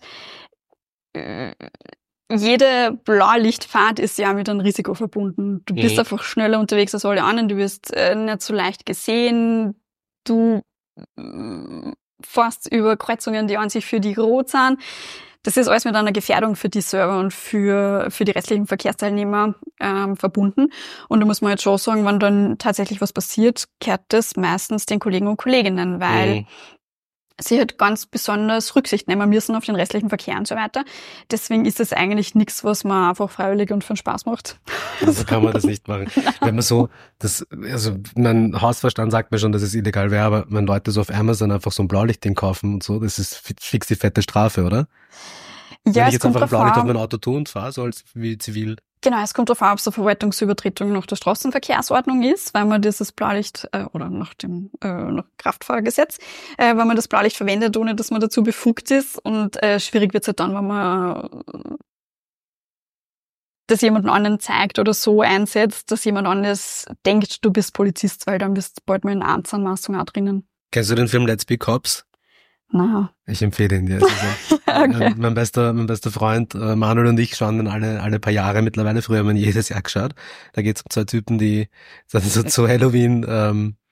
Jede Blaulichtfahrt ist ja mit einem Risiko verbunden. Du bist einfach schneller unterwegs als alle anderen, du wirst nicht so leicht gesehen, du fährst über Kreuzungen, die an sich für die rot sind. Das ist alles mit einer Gefährdung für die Server und für die restlichen Verkehrsteilnehmer verbunden. Und da muss man jetzt schon sagen, wenn dann tatsächlich was passiert, kehrt das meistens den Kollegen und Kolleginnen, weil sie halt ganz besonders Rücksicht nehmen müssen auf den restlichen Verkehr und so weiter. Deswegen ist das eigentlich nichts, was man einfach freiwillig und für den Spaß macht. Also kann man das nicht machen. Wenn man so, also mein Hausverstand sagt mir schon, dass es illegal wäre, aber wenn Leute so auf Amazon einfach so ein Blaulichtding kaufen und so, das ist fix die fette Strafe, oder? Ja, wenn ich jetzt einfach ein Blaulicht auf mein Auto tue und fahre, so als wie zivil. Genau, es kommt darauf an, ob es eine Verwaltungsübertretung nach der Straßenverkehrsordnung ist, weil man dieses Blaulicht, oder nach dem nach Kraftfahrergesetz, wenn man das Blaulicht verwendet, ohne dass man dazu befugt ist. Und schwierig wird es halt dann, wenn man das jemandem anderen zeigt oder so einsetzt, dass jemand anderes denkt, du bist Polizist, weil dann bist du bald mal in Amtsanmaßung auch drinnen. Kennst du den Film Let's Be Cops? Na. Ich empfehle ihn dir. Okay. Mein bester Freund Manuel und ich schauen den alle paar Jahre mittlerweile. Früher haben wir ihn jedes Jahr geschaut. Da geht es um 2 Typen, die so zu Halloween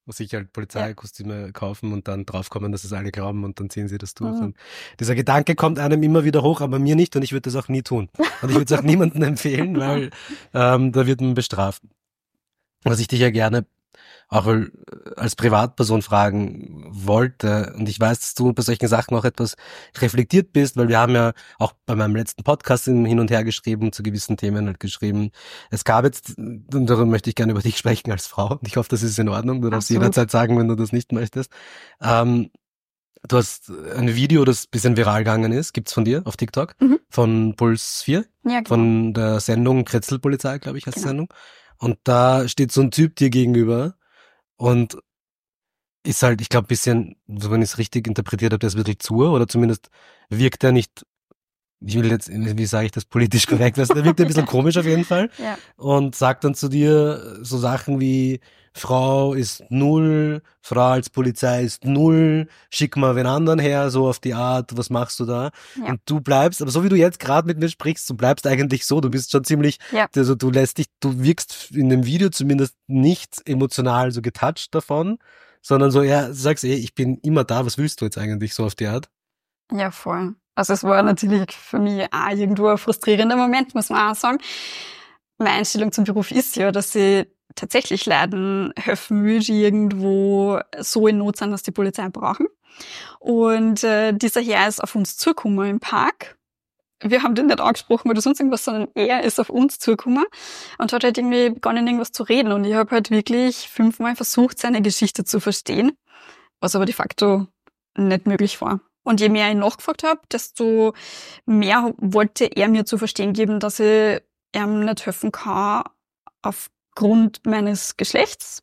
sich halt Polizeikostüme kaufen und dann draufkommen, dass es alle glauben und dann ziehen sie das durch. Und dieser Gedanke kommt einem immer wieder hoch, aber mir nicht und ich würde das auch nie tun. Und ich würde es auch niemandem empfehlen, weil da wird man bestraft. Was ich dich ja gerne auch als Privatperson fragen wollte, und ich weiß, dass du bei solchen Sachen auch etwas reflektiert bist, weil wir haben ja auch bei meinem letzten Podcast hin und her geschrieben, zu gewissen Themen halt geschrieben. Es gab jetzt, und darüber möchte ich gerne über dich sprechen als Frau, und ich hoffe, das ist in Ordnung, du darfst jederzeit sagen, wenn du das nicht möchtest. Du hast ein Video, das ein bisschen viral gegangen ist, gibt's von dir auf TikTok, von Puls 4, ja, genau. Von der Sendung Kretzelpolizei, glaube ich, heißt die Sendung. Und da steht so ein Typ dir gegenüber und ist halt, ich glaube, ein bisschen, so wenn ich es richtig interpretiert habe, der ist wirklich zu, oder zumindest wirkt er nicht, ich will jetzt, wie sage ich das politisch korrekt, der wirkt ein bisschen komisch auf jeden Fall und sagt dann zu dir so Sachen wie, Frau ist 0, Frau als Polizei ist 0, schick mal wen anderen her, so auf die Art, was machst du da? Ja. Und du bleibst, aber so wie du jetzt gerade mit mir sprichst, du bleibst eigentlich so, du bist schon ziemlich, also du wirkst in dem Video zumindest nicht emotional so getoucht davon, sondern so, du sagst, ich bin immer da, was willst du jetzt eigentlich so auf die Art? Ja, voll. Also es war natürlich für mich auch irgendwo ein frustrierender Moment, muss man auch sagen. Meine Einstellung zum Beruf ist ja, dass ich tatsächlich Leuten helfen will, die irgendwo so in Not sind, dass die Polizei brauchen. Und dieser Herr ist auf uns zugekommen im Park. Wir haben den nicht angesprochen oder sonst irgendwas, sondern er ist auf uns zugekommen und hat halt irgendwie begonnen, irgendwas zu reden. Und ich habe halt wirklich 5-mal versucht, seine Geschichte zu verstehen, was aber de facto nicht möglich war. Und je mehr ich nachgefragt habe, desto mehr wollte er mir zu verstehen geben, dass ich ihm nicht helfen kann aufgrund meines Geschlechts,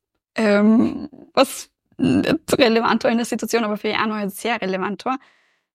was nicht relevant war in der Situation, aber für ihn auch noch sehr relevant war.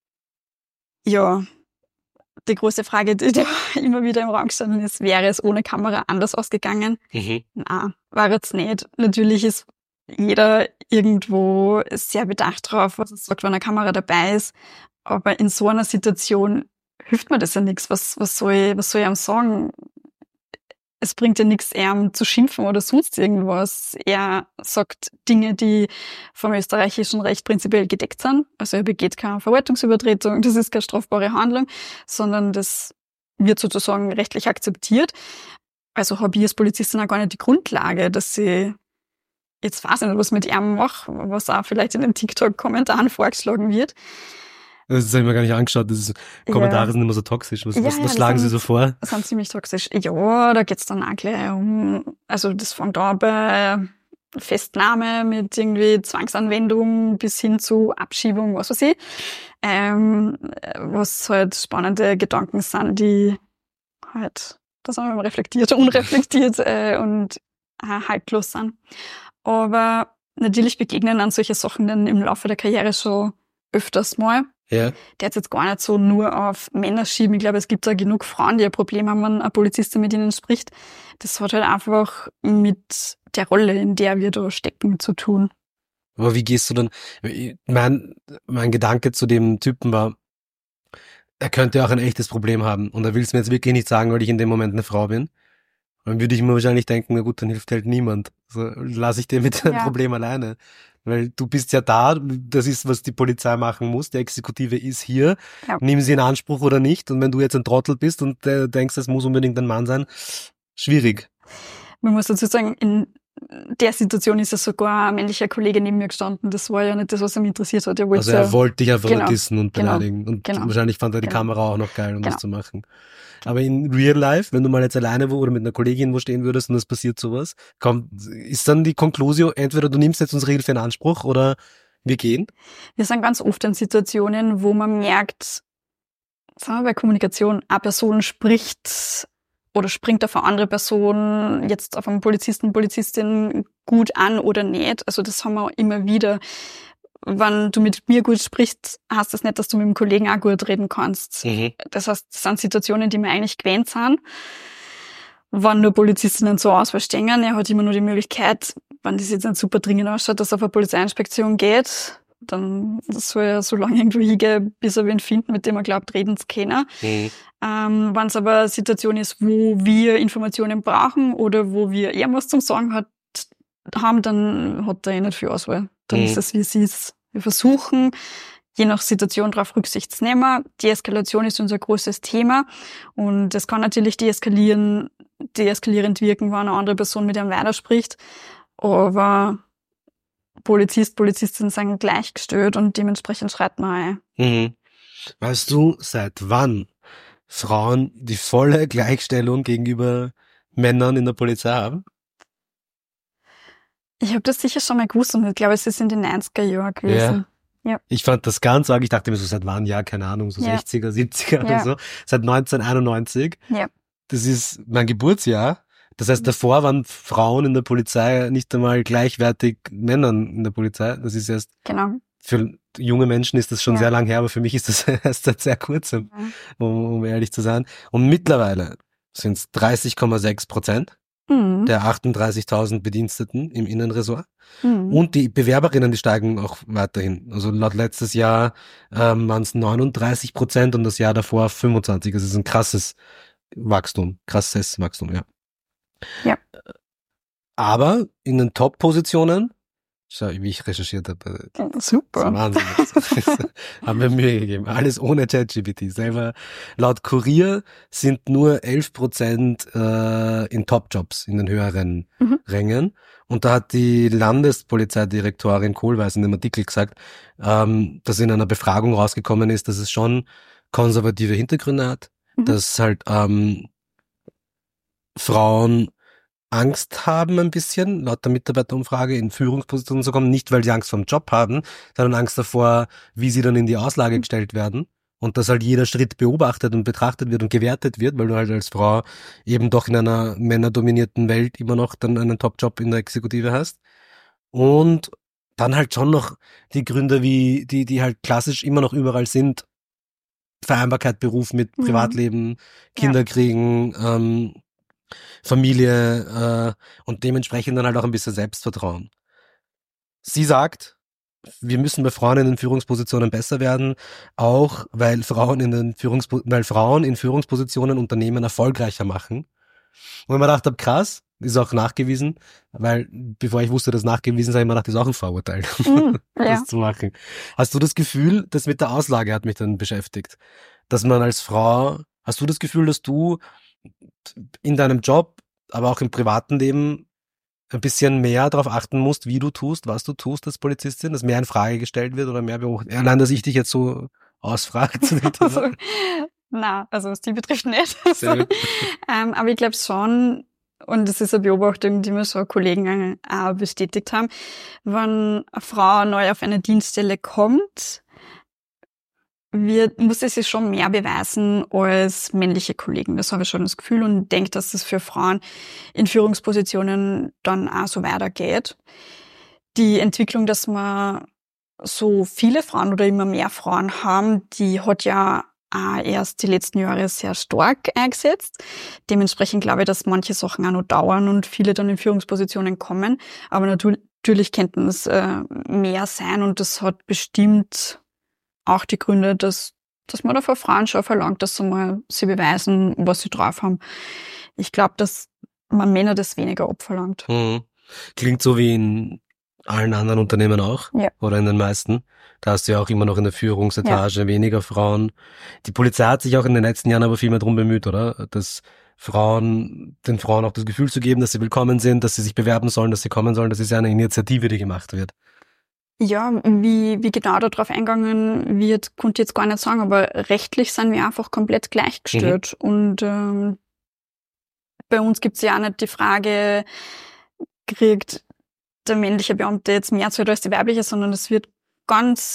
Ja, die große Frage, die immer wieder im Raum gestanden ist, wäre es ohne Kamera anders ausgegangen? Nein, war jetzt nicht. Natürlich ist jeder irgendwo sehr bedacht drauf, was er sagt, wenn eine Kamera dabei ist. Aber in so einer Situation hilft mir das ja nichts. Was soll ich ihm sagen? Es bringt ja nichts, ihm zu schimpfen oder sonst irgendwas. Er sagt Dinge, die vom österreichischen Recht prinzipiell gedeckt sind. Also er begeht keine Verwaltungsübertretung, das ist keine strafbare Handlung, sondern das wird sozusagen rechtlich akzeptiert. Also habe ich als Polizistin auch gar nicht die Grundlage, dass ich jetzt weiß ich nicht, was mit ihm mache, was auch vielleicht in den TikTok-Kommentaren vorgeschlagen wird. Das habe ich mir gar nicht angeschaut. Kommentare sind immer so toxisch. Was schlagen Sie so vor? Das sind ziemlich toxisch. Ja, da geht's dann auch gleich also das fängt an bei Festnahme mit irgendwie Zwangsanwendung bis hin zu Abschiebung, was weiß ich. Was halt spannende Gedanken sind, die halt, das haben wir mal reflektiert, unreflektiert und haltlos sind. Aber natürlich begegnen an solche Sachen dann im Laufe der Karriere schon öfters mal. Ja. Der hat jetzt gar nicht so nur auf Männer schieben. Ich glaube, es gibt da genug Frauen, die ein Problem haben, wenn ein Polizistin mit ihnen spricht. Das hat halt einfach mit der Rolle, in der wir da stecken, zu tun. Aber wie gehst du dann? Mein Gedanke zu dem Typen war, er könnte auch ein echtes Problem haben. Und er will es mir jetzt wirklich nicht sagen, weil ich in dem Moment eine Frau bin. Dann würde ich mir wahrscheinlich denken, na gut, dann hilft halt niemand. Also lasse ich dir mit dem Problem alleine. Weil du bist ja da, das ist, was die Polizei machen muss, die Exekutive ist hier, nimm sie in Anspruch oder nicht. Und wenn du jetzt ein Trottel bist und denkst, es muss unbedingt ein Mann sein, schwierig. Man muss dazu sagen, in der Situation ist ja sogar ein männlicher Kollege neben mir gestanden. Das war ja nicht das, was ihn interessiert hat. Er wollte dich einfach dissen und beleidigen. Und wahrscheinlich fand er die Kamera auch noch geil, um das zu machen. Aber in real life, wenn du mal jetzt alleine oder mit einer Kollegin wo stehen würdest und es passiert sowas, ist dann die Conclusio, entweder du nimmst jetzt unsere Hilfe in Anspruch oder wir gehen? Wir sind ganz oft in Situationen, wo man merkt, sagen wir bei Kommunikation, eine Person spricht oder springt auf eine andere Person jetzt auf einen Polizisten, Polizistin gut an oder nicht. Also das haben wir auch immer wieder. Wenn du mit mir gut sprichst, heißt das nicht, dass du mit dem Kollegen auch gut reden kannst. Das heißt, das sind Situationen, die mir eigentlich gewöhnt sind. Wenn nur Polizistinnen zur Auswahl stehen, er hat immer nur die Möglichkeit, wenn das jetzt nicht super dringend ausschaut, dass er auf eine Polizeiinspektion geht, dann soll er so lange irgendwo hingehen, bis er wen findet, mit dem er glaubt, reden zu können. Wenn es aber eine Situation ist, wo wir Informationen brauchen oder wo wir irgendwas zum Sagen hat, hat er eh nicht viel Auswahl. Dann ist es, wie es ist. Wir versuchen, je nach Situation darauf Rücksicht zu nehmen. Deeskalation ist unser großes Thema und es kann natürlich deeskalierend wirken, wenn eine andere Person mit einem weiterspricht, aber Polizistin sind gleichgestellt und dementsprechend schreitet man ein. Weißt du, seit wann Frauen die volle Gleichstellung gegenüber Männern in der Polizei haben? Ich habe das sicher schon mal gewusst und ich glaube, es ist in den 90er Jahren gewesen. Ja. Ich fand das ganz arg. Ich dachte mir so, seit wann? Ja, keine Ahnung, so 60er, 70er oder so. Seit 1991. Ja. Das ist mein Geburtsjahr. Das heißt, davor waren Frauen in der Polizei nicht einmal gleichwertig Männern in der Polizei. Das ist erst, für junge Menschen ist das schon sehr lang her, aber für mich ist das erst seit sehr kurzem, um ehrlich zu sein. Und mittlerweile sind es 30,6% der 38.000 Bediensteten im Innenressort. Und die Bewerberinnen, die steigen auch weiterhin. Also laut letztes Jahr waren es 39% und das Jahr davor 25%. Das ist ein krasses Wachstum, ja. Ja. Aber in den Top-Positionen, schau, wie ich recherchiert habe. Super. Das ist Wahnsinn. Haben wir Mühe gegeben. Alles ohne ChatGPT. Selber laut Kurier sind nur 11% in Top-Jobs, in den höheren Rängen. Und da hat die Landespolizeidirektorin Kohlweis in dem Artikel gesagt, dass in einer Befragung rausgekommen ist, dass es schon konservative Hintergründe hat, dass halt Frauen Angst haben ein bisschen, laut der Mitarbeiterumfrage, in Führungspositionen zu kommen, nicht weil sie Angst vor dem Job haben, sondern Angst davor, wie sie dann in die Auslage gestellt werden und dass halt jeder Schritt beobachtet und betrachtet wird und gewertet wird, weil du halt als Frau eben doch in einer männerdominierten Welt immer noch dann einen Top-Job in der Exekutive hast. Und dann halt schon noch die Gründe, wie die halt klassisch immer noch überall sind, Vereinbarkeit Beruf mit Privatleben, Kinder kriegen, Familie und dementsprechend dann halt auch ein bisschen Selbstvertrauen. Sie sagt, wir müssen bei Frauen in den Führungspositionen besser werden, auch weil Frauen in Führungspositionen Unternehmen erfolgreicher machen. Und ich mir gedacht habe, krass, ist auch nachgewiesen, weil bevor ich wusste, dass nachgewiesen sei, ich mir gedacht, das ist auch ein Vorurteil, das zu machen. Hast du das Gefühl, das mit der Auslage hat mich dann beschäftigt, dass man als Frau, hast du das Gefühl, dass du in deinem Job, aber auch im privaten Leben ein bisschen mehr darauf achten musst, wie du tust, was du tust als Polizistin, dass mehr in Frage gestellt wird oder mehr beobachtet? Allein, dass ich dich jetzt so ausfrage zu dem Thema. Na, also was die betrifft nicht. Aber ich glaube schon, und das ist eine Beobachtung, die mir so Kollegen auch bestätigt haben, wenn eine Frau neu auf eine Dienststelle kommt, muss sie sich schon mehr beweisen als männliche Kollegen. Das habe ich schon das Gefühl und denke, dass das für Frauen in Führungspositionen dann auch so weitergeht. Die Entwicklung, dass wir so viele Frauen oder immer mehr Frauen haben, die hat ja auch erst die letzten Jahre sehr stark eingesetzt. Dementsprechend glaube ich, dass manche Sachen auch noch dauern und viele dann in Führungspositionen kommen. Aber natürlich könnten es mehr sein und das hat bestimmt auch die Gründe, dass man da von Frauen schon verlangt, dass sie mal sie beweisen, was sie drauf haben. Ich glaube, dass man Männer das weniger abverlangt. Klingt so wie in allen anderen Unternehmen auch, oder in den meisten. Da hast du ja auch immer noch in der Führungsetage weniger Frauen. Die Polizei hat sich auch in den letzten Jahren aber viel mehr drum bemüht, oder? Dass den Frauen auch das Gefühl zu geben, dass sie willkommen sind, dass sie sich bewerben sollen, dass sie kommen sollen. Das ist ja eine Initiative, die gemacht wird. Ja, wie genau da drauf eingegangen wird, konnte ich jetzt gar nicht sagen, aber rechtlich sind wir einfach komplett gleichgestellt. Und bei uns gibt's ja auch nicht die Frage, kriegt der männliche Beamte jetzt mehr Zeit als die weibliche, sondern es wird ganz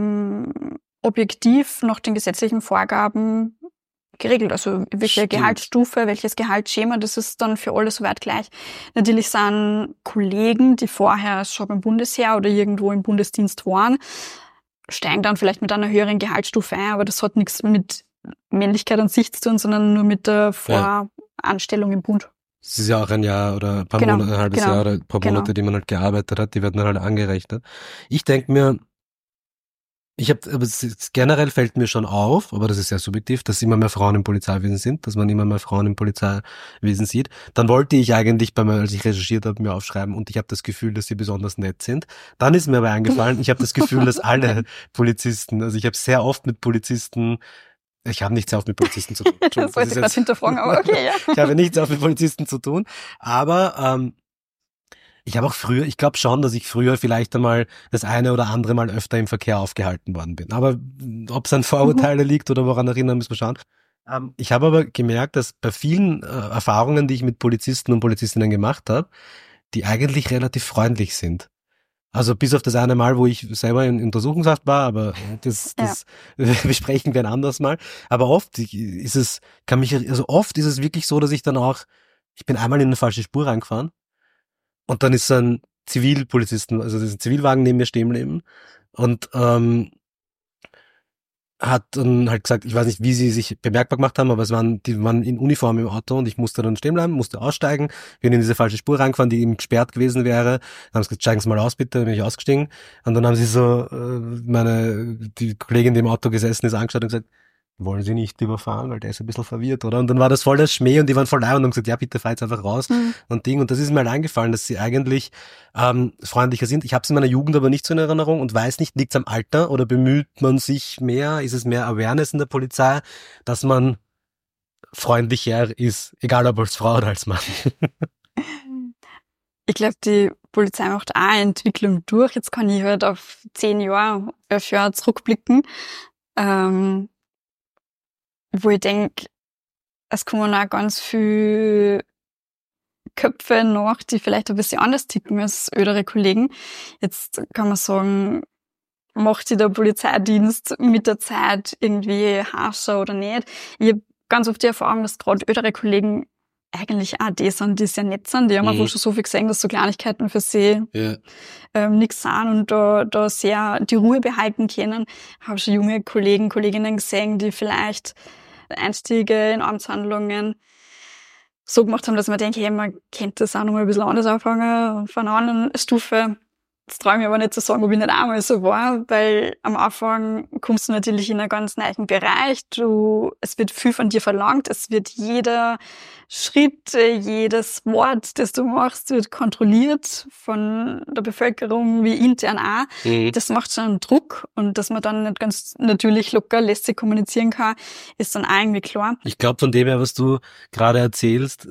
objektiv nach den gesetzlichen Vorgaben geregelt. Also welche Gehaltsstufe, welches Gehaltsschema, das ist dann für alle soweit gleich. Natürlich sind Kollegen, die vorher schon beim Bundesheer oder irgendwo im Bundesdienst waren, steigen dann vielleicht mit einer höheren Gehaltsstufe ein, aber das hat nichts mit Männlichkeit an sich zu tun, sondern nur mit der Voranstellung im Bund. Es ist ja auch ein Jahr oder ein paar Monate, ein halbes Jahr oder ein paar Monate, die man halt gearbeitet hat, die werden dann halt angerechnet. Ich denke mir, Generell fällt mir schon auf, aber das ist sehr subjektiv, dass immer mehr Frauen im Polizeiwesen sind, dass man immer mehr Frauen im Polizeiwesen sieht. Dann wollte ich eigentlich, als ich recherchiert habe, mir aufschreiben und ich habe das Gefühl, dass sie besonders nett sind. Dann ist mir aber eingefallen, ich habe das Gefühl, dass alle Polizisten, also ich habe sehr oft mit Polizisten, ich habe nicht sehr oft mit Polizisten zu tun. Das wollte ich gerade hinterfragen, aber okay, ja. Ich habe nicht sehr oft mit Polizisten zu tun, aber ich habe auch früher, ich glaube schon, dass ich früher vielleicht einmal das eine oder andere Mal öfter im Verkehr aufgehalten worden bin. Aber ob es an Vorurteile liegt oder woran erinnern, müssen wir schauen. Ich habe aber gemerkt, dass bei vielen Erfahrungen, die ich mit Polizisten und Polizistinnen gemacht habe, die eigentlich relativ freundlich sind. Also bis auf das eine Mal, wo ich selber in Untersuchungshaft war, aber das besprechen wir ein anderes Mal. Aber oft ist es, oft ist es wirklich so, dass ich bin einmal in eine falsche Spur reingefahren. Und dann ist so ein Zivilpolizisten, also das ist ein Zivilwagen neben mir stehen geblieben und hat dann halt gesagt, ich weiß nicht, wie sie sich bemerkbar gemacht haben, aber die waren in Uniform im Auto und ich musste dann stehen bleiben, musste aussteigen, bin in diese falsche Spur reingefahren, die eben gesperrt gewesen wäre. Dann haben sie gesagt, steigen Sie mal aus bitte, dann bin ich ausgestiegen. Und dann haben sie so die Kollegin, die im Auto gesessen ist, angeschaut und gesagt, wollen Sie nicht überfahren, weil der ist ein bisschen verwirrt, oder? Und dann war das voll das Schmäh und die waren voll leid und haben gesagt, ja, bitte fahr jetzt einfach raus und Ding. Und das ist mir halt eingefallen, dass sie eigentlich freundlicher sind. Ich habe es in meiner Jugend aber nicht so in Erinnerung und weiß nicht, liegt es am Alter oder bemüht man sich mehr, ist es mehr Awareness in der Polizei, dass man freundlicher ist, egal ob als Frau oder als Mann. Ich glaube, die Polizei macht auch eine Entwicklung durch. Jetzt kann ich halt auf 10 Jahre, 11 Jahre zurückblicken. Wo ich denke, es kommen auch ganz viele Köpfe nach, die vielleicht ein bisschen anders ticken als ältere Kollegen. Jetzt kann man sagen, macht sich der Polizeidienst mit der Zeit irgendwie harscher oder nicht. Ich habe ganz oft die Erfahrung, dass gerade ältere Kollegen eigentlich auch die sind, die sehr nett sind. Die haben einfach schon so viel gesehen, dass so Kleinigkeiten für sie nichts sind und da sehr die Ruhe behalten können. Ich habe schon junge Kolleginnen gesehen, die vielleicht Einstiege in Amtshandlungen so gemacht haben, dass man denkt, hey, man könnte das auch noch mal ein bisschen anders anfangen, auf einer anderen Stufe. Das traue ich mir aber nicht zu sagen, ob ich nicht einmal so war, weil am Anfang kommst du natürlich in einen ganz neuen Bereich. Es wird viel von dir verlangt, es wird jeder Schritt, jedes Wort, das du machst, wird kontrolliert von der Bevölkerung wie intern auch. Das macht schon einen Druck und dass man dann nicht ganz natürlich locker lässig kommunizieren kann, ist dann auch irgendwie klar. Ich glaube, von dem her, was du gerade erzählst,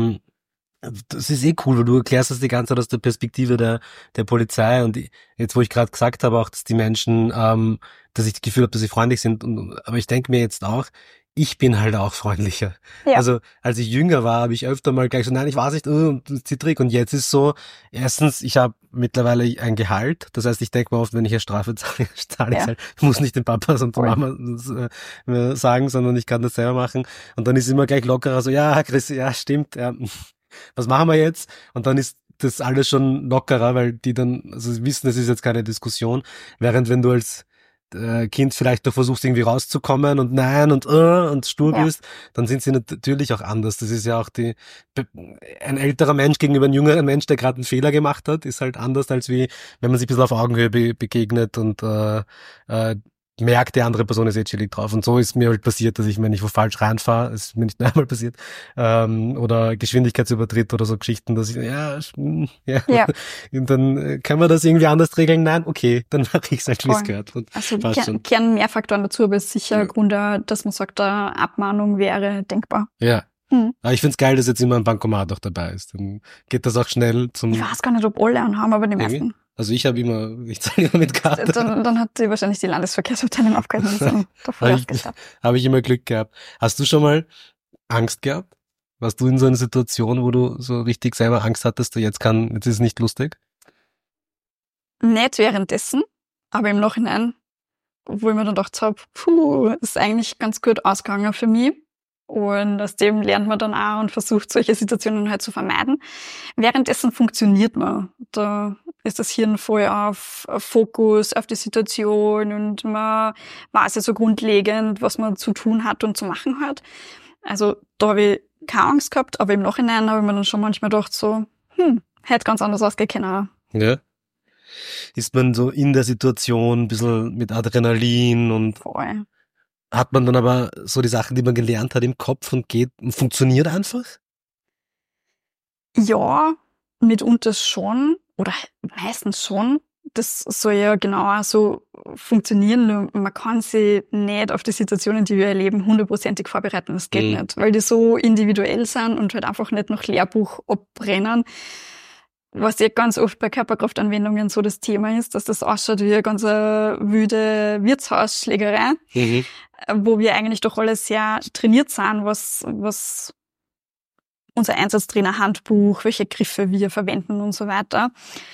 das ist cool, weil du erklärst das die ganze Zeit aus der Perspektive der Polizei und jetzt, wo ich gerade gesagt habe, auch, dass die Menschen, dass ich das Gefühl habe, dass sie freundlich sind, aber ich denke mir jetzt auch, ich bin halt auch freundlicher. Ja. Also als ich jünger war, habe ich öfter mal gleich so, nein, ich weiß nicht, und zittrig. Und jetzt ist so, erstens, ich habe mittlerweile ein Gehalt. Das heißt, ich denke mir oft, wenn ich eine Strafe zahle ich halt, ich muss nicht den Papa und die Mama sagen, sondern ich kann das selber machen. Und dann ist immer gleich lockerer so, ja, Chris, ja, stimmt, ja. Was machen wir jetzt? Und dann ist das alles schon lockerer, weil die dann, also wissen, es ist jetzt keine Diskussion. Während wenn du als Kind vielleicht doch versuchst irgendwie rauszukommen und nein und stur bist, dann sind sie natürlich auch anders. Das ist ja auch ein älterer Mensch gegenüber einem jüngeren Mensch, der gerade einen Fehler gemacht hat, ist halt anders, als wie wenn man sich ein bisschen auf Augenhöhe begegnet und merkt, die andere Person ist chillig drauf. Und so ist mir halt passiert, dass ich, wenn ich wo falsch reinfahre, ist mir nicht nur einmal passiert, oder Geschwindigkeitsübertritt oder so Geschichten, dass ich, ja. Und dann kann man das irgendwie anders regeln. Nein, okay, dann mache ich es halt, wie es gehört. Und also kehren mehr Faktoren dazu, aber es ist sicher ein Grund, dass man sagt, eine Abmahnung wäre denkbar. Ja. Aber ich find's geil, dass jetzt immer ein Bankomat auch dabei ist. Dann geht das auch schnell zum... Ich weiß gar nicht, ob alle einen haben, aber die meisten. Also ich zahle immer mit Karte. Dann hat sie wahrscheinlich die Landesverkehrsabteilung aufgehalten. Habe ich immer Glück gehabt. Hast du schon mal Angst gehabt? Warst du in so einer Situation, wo du so richtig selber Angst hattest, jetzt ist es nicht lustig? Nicht währenddessen, aber im Nachhinein, wo ich mir dann gedacht habe, ist eigentlich ganz gut ausgegangen für mich. Und aus dem lernt man dann auch und versucht, solche Situationen halt zu vermeiden. Währenddessen funktioniert man. Da ist das Hirn voll auf Fokus, auf die Situation und man weiß ja so grundlegend, was man zu tun hat und zu machen hat. Also da habe ich keine Angst gehabt, aber im Nachhinein habe ich mir dann schon manchmal gedacht so, hätte ganz anders ausgehen können. Ja. ist man so in der Situation ein bisschen mit Adrenalin und Voll. hat man dann aber so die Sachen, die man gelernt hat im Kopf und geht und funktioniert einfach? Ja, mitunter schon oder meistens schon. Das soll ja genau auch so funktionieren. Nur man kann sich nicht auf die Situationen, die wir erleben, 100%ig vorbereiten. Das geht nicht, weil die so individuell sind und halt einfach nicht nach Lehrbuch abbrennen. Was ja ganz oft bei Körperkraftanwendungen so das Thema ist, dass das ausschaut wie eine ganz wüde Wirtshausschlägerei, wo wir eigentlich doch alle sehr trainiert sind, was unser Einsatztrainer-Handbuch, welche Griffe wir verwenden und so weiter.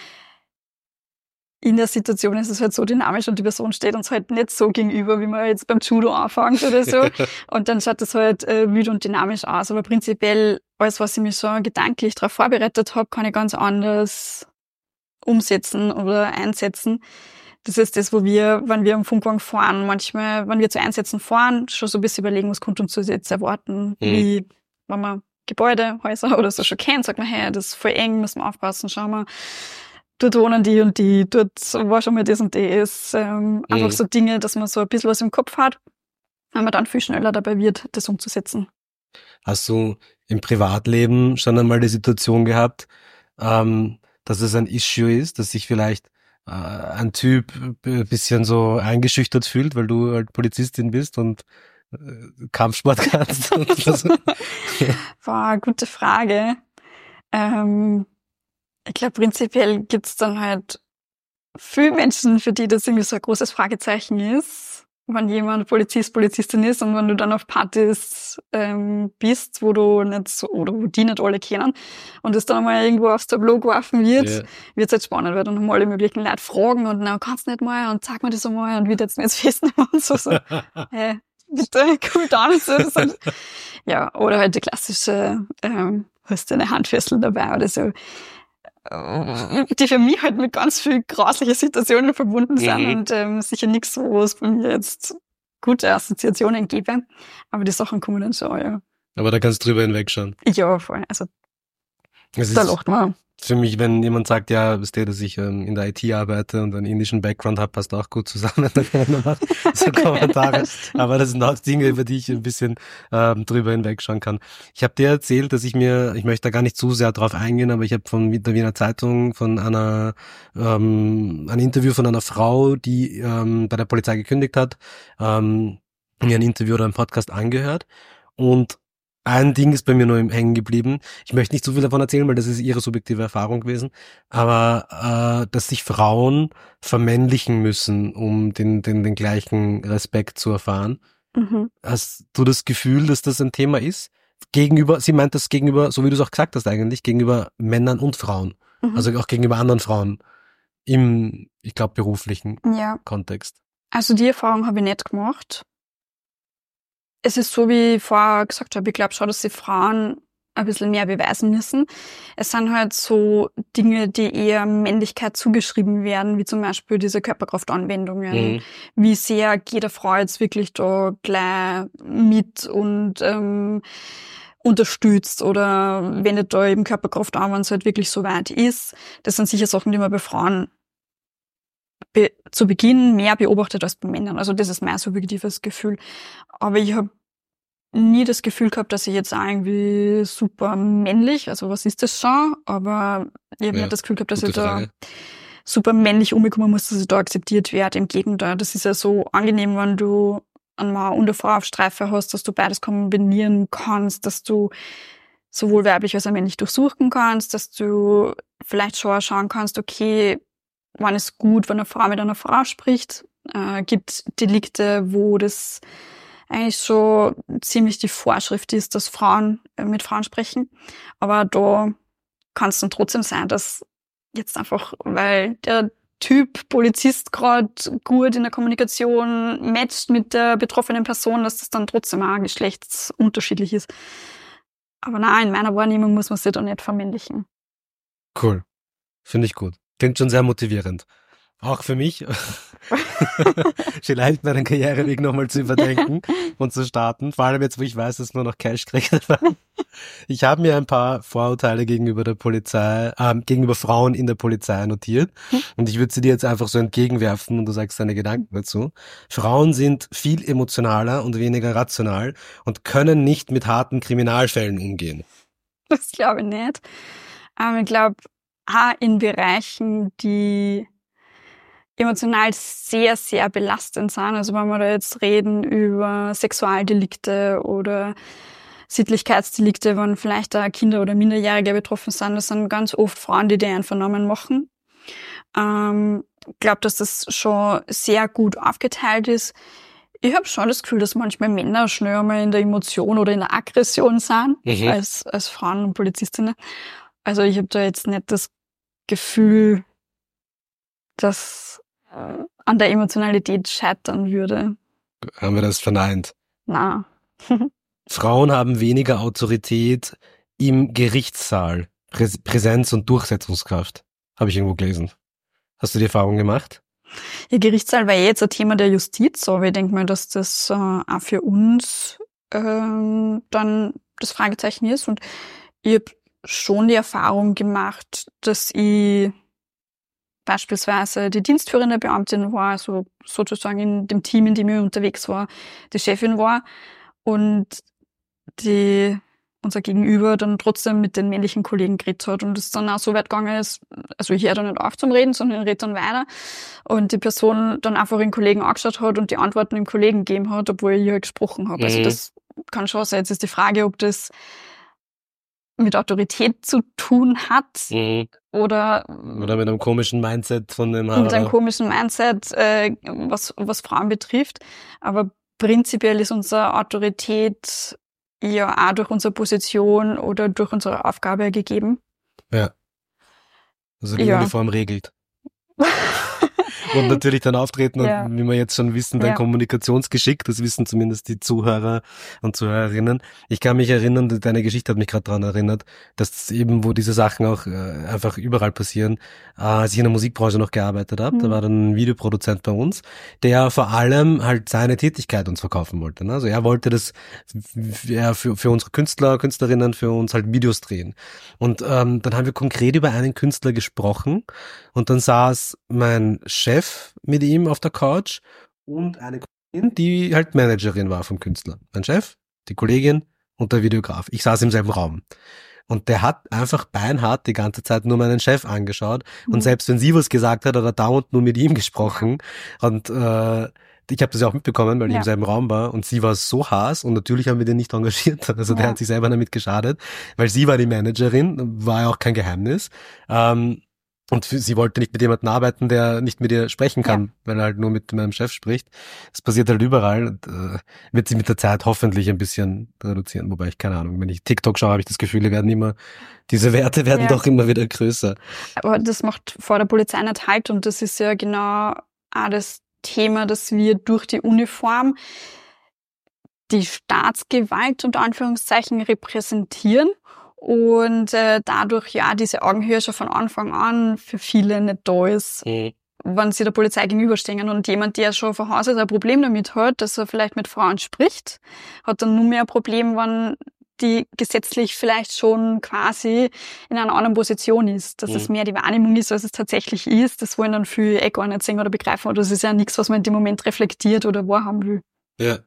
In der Situation ist es halt so dynamisch und die Person steht uns halt nicht so gegenüber, wie man jetzt beim Judo anfängt oder so. Und dann schaut das halt müde und dynamisch aus. Aber prinzipiell, alles, was ich mich schon gedanklich darauf vorbereitet habe, kann ich ganz anders umsetzen oder einsetzen. Das ist das, wo wir, wenn wir am Funkwagen fahren, manchmal, wenn wir zu Einsätzen fahren, schon so ein bisschen überlegen, was kommt uns jetzt erwarten. Wie, wenn man Gebäude, Häuser oder so schon kennt, sagt man, hey, das ist voll eng, müssen wir aufpassen, schauen wir. Dort wohnen die und die, dort war schon mal das und das. Einfach so Dinge, dass man so ein bisschen was im Kopf hat, weil man dann viel schneller dabei wird, das umzusetzen. Hast du im Privatleben schon einmal die Situation gehabt, dass es ein Issue ist, dass sich vielleicht ein Typ ein bisschen so eingeschüchtert fühlt, weil du halt Polizistin bist und Kampfsport kannst? War eine gute Frage. Ich glaube, prinzipiell gibt's dann halt viele Menschen, für die das irgendwie so ein großes Fragezeichen ist, wenn jemand Polizist, Polizistin ist und wenn du dann auf Partys bist, wo du nicht so, oder wo die nicht alle kennen und es dann einmal irgendwo aufs Tableau geworfen wird, wird's halt spannend, weil dann haben alle möglichen Leute fragen und na, kannst nicht mal und sag mir das einmal und wie jetzt nicht festnehmen und so. Hey, bitte, cool down und so. Ja, oder halt die klassische, hast du eine Handfessel dabei oder so. Die für mich halt mit ganz viel grauslichen Situationen verbunden sind und sicher nichts, wo es bei mir jetzt gute Assoziationen gäbe. Aber die Sachen kommen dann schon, ja. Aber da kannst du drüber hinwegschauen. Ja, voll. Also da lacht man. Für mich, wenn jemand sagt, ja, wisst ihr, dass ich in der IT arbeite und einen indischen Background habe, passt auch gut zusammen. Dann kann man so Kommentare. Aber das sind auch Dinge, über die ich ein bisschen drüber hinwegschauen kann. Ich habe dir erzählt, dass ich möchte da gar nicht zu sehr drauf eingehen, aber ich habe von der Wiener Zeitung von ein Interview von einer Frau, die bei der Polizei gekündigt hat, mir ein Interview oder einen Podcast angehört. Und ein Ding ist bei mir nur hängen geblieben. Ich möchte nicht zu viel davon erzählen, weil das ist ihre subjektive Erfahrung gewesen. Aber dass sich Frauen vermännlichen müssen, um den gleichen Respekt zu erfahren. Hast du das Gefühl, dass das ein Thema ist? Sie meint das gegenüber, so wie du es auch gesagt hast eigentlich, gegenüber Männern und Frauen. Also auch gegenüber anderen Frauen im, ich glaube, beruflichen Kontext. Also die Erfahrung habe ich nicht gemacht. Es ist so, wie ich vorher gesagt habe, ich glaube schon, dass die Frauen ein bisschen mehr beweisen müssen. Es sind halt so Dinge, die eher Männlichkeit zugeschrieben werden, wie zum Beispiel diese Körperkraftanwendungen. Wie sehr geht eine Frau jetzt wirklich da gleich mit und unterstützt oder wendet da eben Körperkraft an, wenn es halt wirklich so weit ist. Das sind sicher Sachen, die man bei Frauen zu Beginn mehr beobachtet als bei Männern. Also das ist mein subjektives Gefühl. Aber ich habe nie das Gefühl gehabt, dass ich jetzt auch irgendwie super männlich, also was ist das schon, aber ich habe nicht das Gefühl gehabt, dass ich da super männlich umgekommen muss, dass ich da akzeptiert werde. Im Gegenteil, das ist ja so angenehm, wenn du einen Mann und eine Frau auf Streife hast, dass du beides kombinieren kannst, dass du sowohl weiblich als auch männlich durchsuchen kannst, dass du vielleicht schon schauen kannst, okay, wann ist gut, wenn eine Frau mit einer Frau spricht. Gibt Delikte, wo das eigentlich schon ziemlich die Vorschrift ist, dass Frauen mit Frauen sprechen. Aber da kann es dann trotzdem sein, dass jetzt einfach, weil der Typ Polizist gerade gut in der Kommunikation matcht mit der betroffenen Person, dass das dann trotzdem auch geschlechtsunterschiedlich ist. Aber nein, in meiner Wahrnehmung muss man sich da nicht vermännlichen. Cool. Finde ich gut. Klingt schon sehr motivierend. Auch für mich, vielleicht meinen Karriereweg nochmal zu überdenken und zu starten. Vor allem jetzt, wo ich weiß, dass nur noch Cash kriegt. Ich habe mir ein paar Vorurteile gegenüber der Polizei, gegenüber Frauen in der Polizei notiert. Und ich würde sie dir jetzt einfach so entgegenwerfen und du sagst deine Gedanken dazu. Frauen sind viel emotionaler und weniger rational und können nicht mit harten Kriminalfällen umgehen. Das glaube ich nicht. Aber ich glaube, auch in Bereichen, die emotional sehr, sehr belastend sind. Also wenn wir da jetzt reden über Sexualdelikte oder Sittlichkeitsdelikte, wenn vielleicht da Kinder oder Minderjährige betroffen sind, das sind ganz oft Frauen, die Einvernommen machen. Ich glaube, dass das schon sehr gut aufgeteilt ist. Ich habe schon das Gefühl, dass manchmal Männer schneller mal in der Emotion oder in der Aggression sind, als Frauen und Polizistinnen. Also ich habe da jetzt nicht das Gefühl, dass an der Emotionalität scheitern würde. Haben wir das verneint? Na. Frauen haben weniger Autorität im Gerichtssaal, Präsenz und Durchsetzungskraft. Habe ich irgendwo gelesen. Hast du die Erfahrung gemacht? Der Gerichtssaal war jetzt ein Thema der Justiz, aber ich denke mal, dass das auch für uns dann das Fragezeichen ist. Und ich habe schon die Erfahrung gemacht, dass ich beispielsweise die dienstführende Beamtin war, also sozusagen in dem Team, in dem ich unterwegs war, die Chefin war und unser Gegenüber dann trotzdem mit den männlichen Kollegen geredet hat und es dann auch so weit gegangen ist, also ich höre da nicht auf zum Reden, sondern rede dann weiter und die Person dann einfach den Kollegen angeschaut hat und die Antworten dem Kollegen gegeben hat, obwohl ich ja gesprochen habe. Also das kann schon sein. Jetzt ist die Frage, ob das mit Autorität zu tun hat oder mit einem komischen Mindset von dem mit einem komischen Mindset, was Frauen betrifft. Aber prinzipiell ist unsere Autorität ja auch durch unsere Position oder durch unsere Aufgabe gegeben. Ja. Also die Uniform regelt. Und natürlich dann auftreten und wie wir jetzt schon wissen, dein Kommunikationsgeschick, das wissen zumindest die Zuhörer und Zuhörerinnen. Ich kann mich erinnern, deine Geschichte hat mich gerade daran erinnert, dass eben, wo diese Sachen auch einfach überall passieren, als ich in der Musikbranche noch gearbeitet habe, da war dann ein Videoproduzent bei uns, der vor allem halt seine Tätigkeit uns verkaufen wollte. Ne? Also er wollte das für unsere Künstler, Künstlerinnen, für uns halt Videos drehen. Und dann haben wir konkret über einen Künstler gesprochen und dann saß mein Chef mit ihm auf der Couch und eine Kollegin, die halt Managerin war vom Künstler. Mein Chef, die Kollegin und der Videograf. Ich saß im selben Raum. Und der hat einfach beinhart die ganze Zeit nur meinen Chef angeschaut. Und selbst wenn sie was gesagt hat, hat er dauernd nur mit ihm gesprochen. Und ich habe das ja auch mitbekommen, weil ich im selben Raum war. Und sie war so Hass und natürlich haben wir den nicht engagiert. Also der hat sich selber damit geschadet, weil sie war die Managerin, war ja auch kein Geheimnis. Und sie wollte nicht mit jemandem arbeiten, der nicht mit ihr sprechen kann, weil er halt nur mit meinem Chef spricht. Das passiert halt überall und wird sich mit der Zeit hoffentlich ein bisschen reduzieren. Wobei ich keine Ahnung, wenn ich TikTok schaue, habe ich das Gefühl, diese Werte werden doch immer wieder größer. Aber das macht vor der Polizei nicht halt und das ist ja genau auch das Thema, dass wir durch die Uniform die Staatsgewalt unter Anführungszeichen repräsentieren. Und dadurch diese Augenhöhe schon von Anfang an für viele nicht da ist, wenn sie der Polizei gegenüberstehen. Und jemand, der schon von Haus aus ein Problem damit hat, dass er vielleicht mit Frauen spricht, hat dann nur mehr ein Problem, wenn die gesetzlich vielleicht schon quasi in einer anderen Position ist. Dass es mehr die Wahrnehmung ist, als es tatsächlich ist. Das wollen dann viele gar nicht sehen oder begreifen. Oder das ist ja nichts, was man in dem Moment reflektiert oder wahrhaben will. Ja.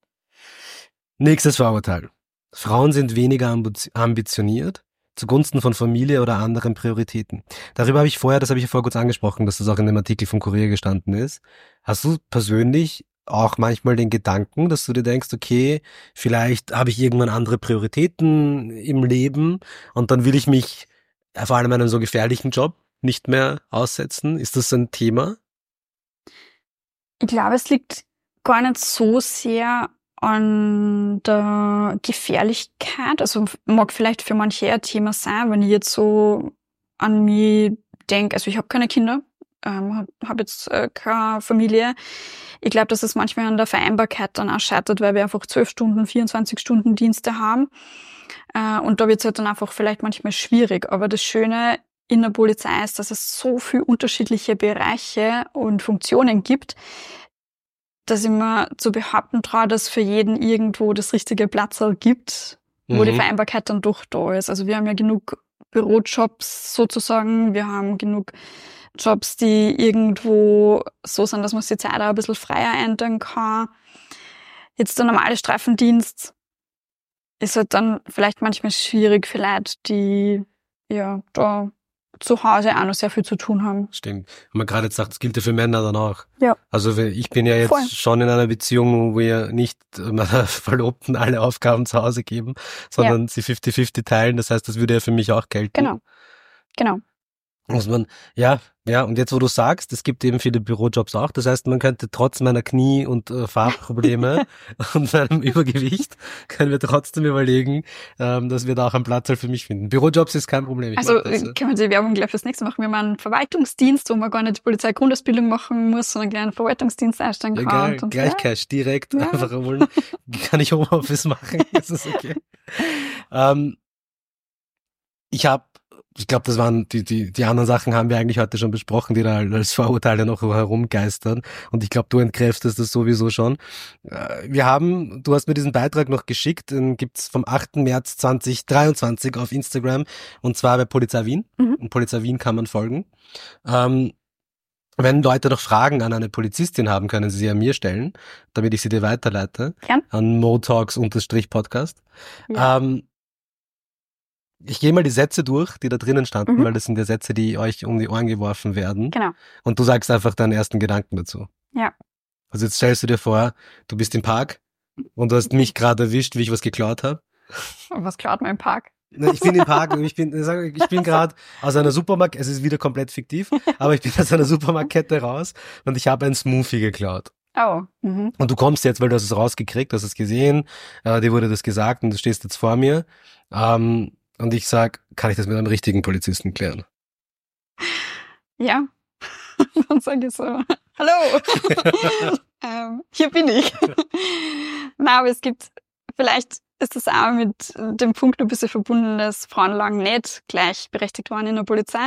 Nächstes Vorurteil. Frauen sind weniger ambitioniert zugunsten von Familie oder anderen Prioritäten. Das habe ich vorher kurz angesprochen, dass das auch in dem Artikel vom Kurier gestanden ist. Hast du persönlich auch manchmal den Gedanken, dass du dir denkst, okay, vielleicht habe ich irgendwann andere Prioritäten im Leben und dann will ich mich vor allem einem so gefährlichen Job nicht mehr aussetzen? Ist das ein Thema? Ich glaube, es liegt gar nicht so sehr an der Gefährlichkeit, also mag vielleicht für manche eher Thema sein, wenn ich jetzt so an mich denke, also ich habe keine Kinder, habe jetzt keine Familie. Ich glaube, dass es manchmal an der Vereinbarkeit dann auch scheitert, weil wir einfach 12 Stunden, 24 Stunden Dienste haben und da wird es halt dann einfach vielleicht manchmal schwierig. Aber das Schöne in der Polizei ist, dass es so viele unterschiedliche Bereiche und Funktionen gibt, dass ich mir zu behaupten traue, dass für jeden irgendwo das richtige Platzl gibt, wo die Vereinbarkeit dann doch da ist. Also wir haben ja genug Bürojobs sozusagen, wir haben genug Jobs, die irgendwo so sind, dass man sich die Zeit auch ein bisschen freier einteilen kann. Jetzt der normale Streifendienst ist halt dann vielleicht manchmal schwierig für Leute, die ja da zu Hause auch noch sehr viel zu tun haben. Stimmt. Und man gerade jetzt sagt, das gilt ja für Männer dann auch. Ja. Also ich bin ja jetzt schon in einer Beziehung, wo wir nicht meiner Verlobten alle Aufgaben zu Hause geben, sondern sie 50-50 teilen. Das heißt, das würde ja für mich auch gelten. Genau. Muss man, ja, und jetzt, wo du sagst, es gibt eben viele Bürojobs auch, das heißt, man könnte trotz meiner Knie- und Fahrprobleme und meinem Übergewicht, können wir trotzdem überlegen, dass wir da auch einen Platz halt für mich finden. Bürojobs ist kein Problem. Also können wir die Werbung gleich fürs nächste machen. Wir machen einen Verwaltungsdienst, wo man gar nicht die Polizeigrundausbildung machen muss, sondern einen kleinen Verwaltungsdienst einsteigen kann. Geil, gleich Cash, direkt einfach holen. Kann ich Homeoffice machen, das ist okay. Ich glaube, das waren die anderen Sachen haben wir eigentlich heute schon besprochen, die da als Vorurteile noch herumgeistern. Und ich glaube, du entkräftest das sowieso schon. Du hast mir diesen Beitrag noch geschickt, den gibt's vom 8. März 2023 auf Instagram, und zwar bei Polizei Wien. Und Polizei Wien kann man folgen. Wenn Leute noch Fragen an eine Polizistin haben, können sie an mir stellen, damit ich sie dir weiterleite. Gern. An motalks_podcast. Ja. Ich gehe mal die Sätze durch, die da drinnen standen, weil das sind ja Sätze, die euch um die Ohren geworfen werden. Genau. Und du sagst einfach deinen ersten Gedanken dazu. Ja. Also jetzt stellst du dir vor, du bist im Park und du hast mich gerade erwischt, wie ich was geklaut habe. Was klaut man im Park? Ich bin im Park und ich bin gerade aus einer Supermarkt, es ist wieder komplett fiktiv, aber ich bin aus einer Supermarktkette raus und ich habe einen Smoothie geklaut. Oh. Und du kommst jetzt, weil du hast es rausgekriegt, hast es gesehen, dir wurde das gesagt und du stehst jetzt vor mir. Und ich sag, kann ich das mit einem richtigen Polizisten klären? Ja. Dann sage ich so, hallo, hier bin ich. Na, aber vielleicht ist das auch mit dem Punkt ein bisschen verbunden, dass Frauen lang nicht gleichberechtigt waren in der Polizei.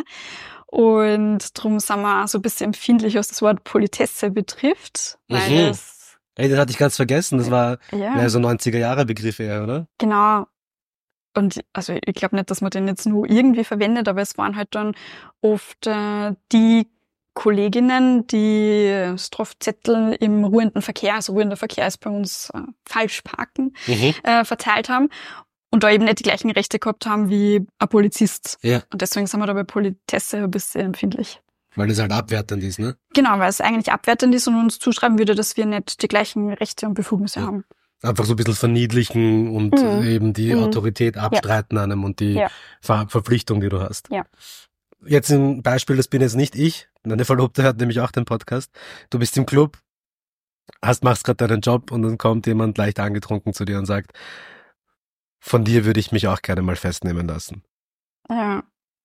Und darum sind wir auch so ein bisschen empfindlich, was das Wort Politesse betrifft. Weil das, den hatte ich ganz vergessen, das war mehr so 90er-Jahre-Begriff eher, oder? Genau. Und also ich glaube nicht, dass man den jetzt nur irgendwie verwendet, aber es waren halt dann oft die Kolleginnen, die Strafzettel im ruhenden Verkehr, also ruhender Verkehr ist bei uns Falschparken, verteilt haben und da eben nicht die gleichen Rechte gehabt haben wie ein Polizist. Ja. Und deswegen sind wir da bei Politesse ein bisschen empfindlich. Weil das halt abwertend ist, ne? Genau, weil es eigentlich abwertend ist und uns zuschreiben würde, dass wir nicht die gleichen Rechte und Befugnisse haben. Einfach so ein bisschen verniedlichen und eben die Autorität abstreiten einem und die Verpflichtung, die du hast. Ja. Jetzt ein Beispiel, das bin jetzt nicht ich. Deine Verlobte hört nämlich auch den Podcast. Du bist im Club, machst gerade deinen Job und dann kommt jemand leicht angetrunken zu dir und sagt, von dir würde ich mich auch gerne mal festnehmen lassen. Ja.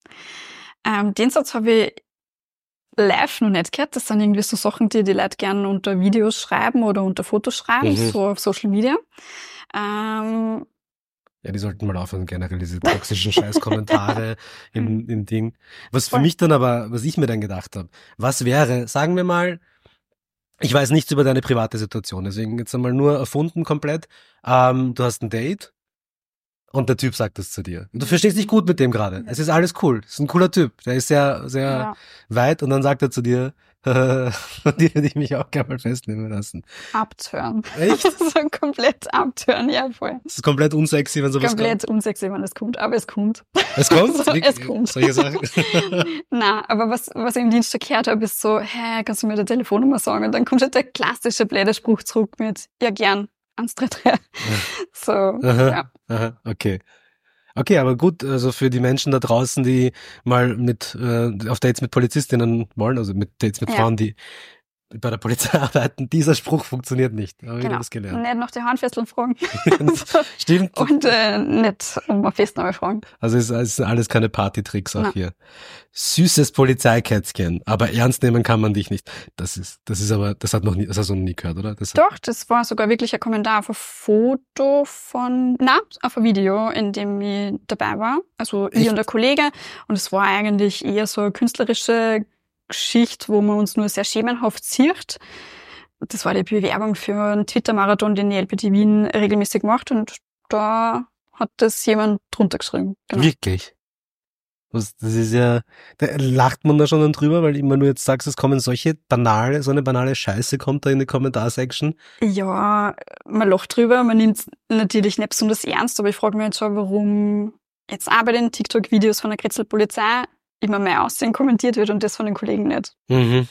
Den Satz habe ich live noch nicht gehört. Das sind irgendwie so Sachen, die Leute gerne unter Videos schreiben oder unter Fotos schreiben, so auf Social Media. Ja, die sollten mal aufhören, generell diese toxischen Scheißkommentare im Ding. Was für mich dann aber, was ich mir dann gedacht habe, was wäre, sagen wir mal, ich weiß nichts über deine private Situation, deswegen jetzt einmal nur erfunden komplett. Du hast ein Date und der Typ sagt das zu dir. Und du verstehst dich gut mit dem gerade. Es ist alles cool. Es ist ein cooler Typ. Der ist sehr, sehr weit und dann sagt er zu dir, von dir würde ich mich auch gerne mal festnehmen lassen. Abtören. Echt? So komplett abtören, ja voll. Das ist komplett unsexy, wenn sowas kommt. Komplett unsexy, wenn es kommt, aber es kommt. Es kommt? So, es kommt. Solche Sachen? Na, aber was ich im Dienst gehört habe, ist so, kannst du mir die Telefonnummer sagen? Und dann kommt halt der klassische blöde Spruch zurück mit, ja gern, 133. So, aha, okay. Okay, aber gut, also für die Menschen da draußen, die mal auf Dates mit Polizistinnen wollen, also mit Dates mit Frauen, die bei der Polizei arbeiten, dieser Spruch funktioniert nicht. Habe ich Genau. das gelernt. Nicht nach die Handfesseln fragen. Stimmt. Und nicht um eine Festnahme fragen. Also es sind alles keine Partytricks auch Nein. hier. Süßes Polizeikätzchen, aber ernst nehmen kann man dich nicht. Das hast du noch nie gehört, oder? Doch, das war sogar wirklich ein Kommentar auf ein Foto auf ein Video, in dem ich dabei war. Also ich und der Kollege. Und es war eigentlich eher so eine künstlerische Geschichte, wo man uns nur sehr schemenhaft sieht. Das war die Bewerbung für einen Twitter-Marathon, den die LPT Wien regelmäßig macht. Und da hat das jemand drunter geschrieben. Genau. Wirklich? Das ist ja, da lacht man da schon dann drüber, weil immer nur jetzt sagst, es kommen so eine banale Scheiße kommt da in die Kommentarsection. Ja, man lacht drüber, man nimmt natürlich nicht besonders ernst, aber ich frage mich jetzt schon, warum jetzt auch bei den TikTok-Videos von der Kretzel-Polizei immer mehr Aussehen kommentiert wird und das von den Kollegen nicht. Mhm.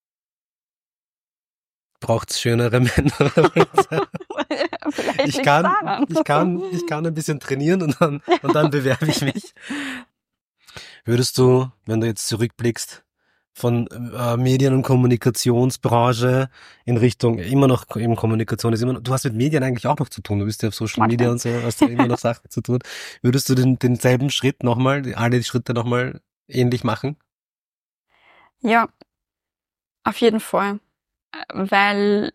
Braucht's schönere Männer? Ich kann ein bisschen trainieren und dann bewerbe ich mich. Würdest du, wenn du jetzt zurückblickst, von Medien- und Kommunikationsbranche in Richtung, immer noch eben Kommunikation ist immer noch, du hast mit Medien eigentlich auch noch zu tun, du bist ja auf Social Media und so, hast du immer noch Sachen zu tun. Würdest du denselben Schritt nochmal, alle die Schritte nochmal ähnlich machen? Ja, auf jeden Fall. Weil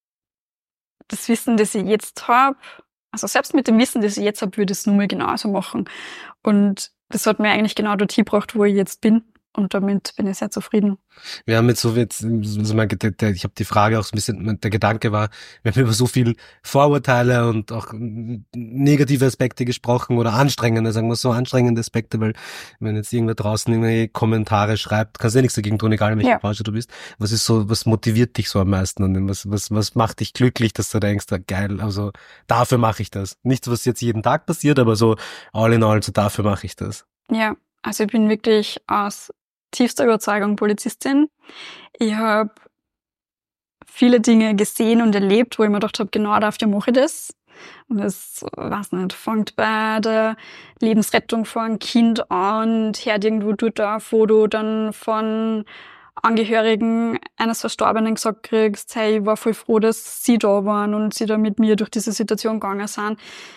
das Wissen, das ich jetzt habe, also selbst mit dem Wissen, das ich jetzt habe, würde ich es nur mal genauso machen. Und das hat mir eigentlich genau dorthin gebracht, wo ich jetzt bin. Und damit bin ich sehr zufrieden. Wir haben jetzt ich habe die Frage auch so ein bisschen, der Gedanke war, wir haben über so viel Vorurteile und auch negative Aspekte gesprochen oder anstrengende, sagen wir so, anstrengende Aspekte, weil wenn jetzt irgendwer draußen irgendwelche Kommentare schreibt, kannst du ja nichts dagegen tun, egal in welcher Branche du bist. Was motiviert dich so am meisten an dem? Was macht dich glücklich, dass du denkst, geil, also dafür mache ich das. Nichts, was jetzt jeden Tag passiert, aber so all in all, so dafür mache ich das. Ja, also ich bin wirklich aus tiefster Überzeugung Polizistin. Ich habe viele Dinge gesehen und erlebt, wo ich mir gedacht habe, genau dafür mache ich das. Und das, weiß nicht, fängt bei der Lebensrettung von einem Kind an und hört irgendwo dort ein Foto dann von Angehörigen eines Verstorbenen gesagt kriegst, hey, ich war voll froh, dass sie da waren und sie da mit mir durch diese Situation gegangen sind.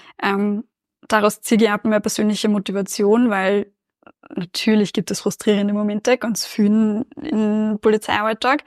Daraus ziehe ich auch meine persönliche Motivation, weil natürlich gibt es frustrierende Momente, ganz viel im Polizeialltag.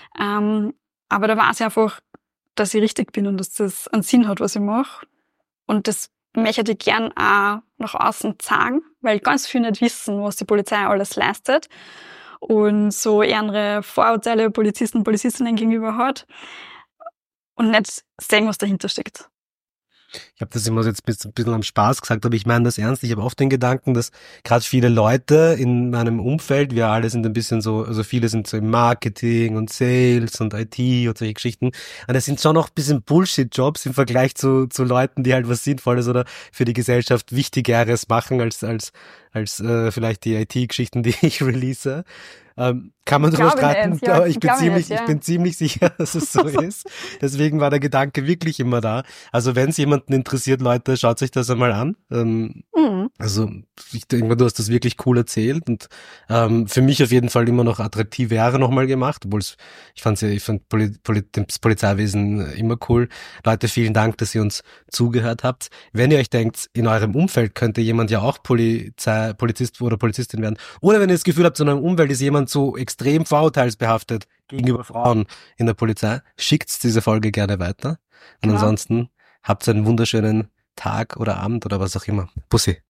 Aber da weiß ich einfach, dass ich richtig bin und dass das einen Sinn hat, was ich mache. Und das möchte ich gern auch nach außen zeigen, weil ganz viele nicht wissen, was die Polizei alles leistet und so andere Vorurteile Polizisten und Polizistinnen gegenüber hat und nicht sehen, was dahinter steckt. Ich habe das immer jetzt ein bisschen am Spaß gesagt, aber ich meine das ernst. Ich habe oft den Gedanken, dass gerade viele Leute in meinem Umfeld, wir alle sind ein bisschen so, also viele sind so im Marketing und Sales und IT und solche Geschichten. Und das sind schon noch ein bisschen Bullshit-Jobs im Vergleich zu Leuten, die halt was Sinnvolles oder für die Gesellschaft Wichtigeres machen als vielleicht die IT-Geschichten, die ich release. Kann man drüber streiten, aber ich bin ziemlich sicher, dass es so ist. Deswegen war der Gedanke wirklich immer da. Also wenn es jemanden interessiert, Leute, schaut sich das einmal an. Also ich denke mal, du hast das wirklich cool erzählt und für mich auf jeden Fall immer noch attraktiver nochmal gemacht, obwohl ich fand das Polizeiwesen immer cool. Leute, vielen Dank, dass ihr uns zugehört habt. Wenn ihr euch denkt, in eurem Umfeld könnte jemand ja auch Polizist oder Polizistin werden, oder wenn ihr das Gefühl habt, in eurem Umfeld ist jemand so extrem vorurteilsbehaftet gegenüber Frauen in der Polizei, schickt diese Folge gerne weiter. Und ansonsten habt einen wunderschönen Tag oder Abend oder was auch immer. Bussi.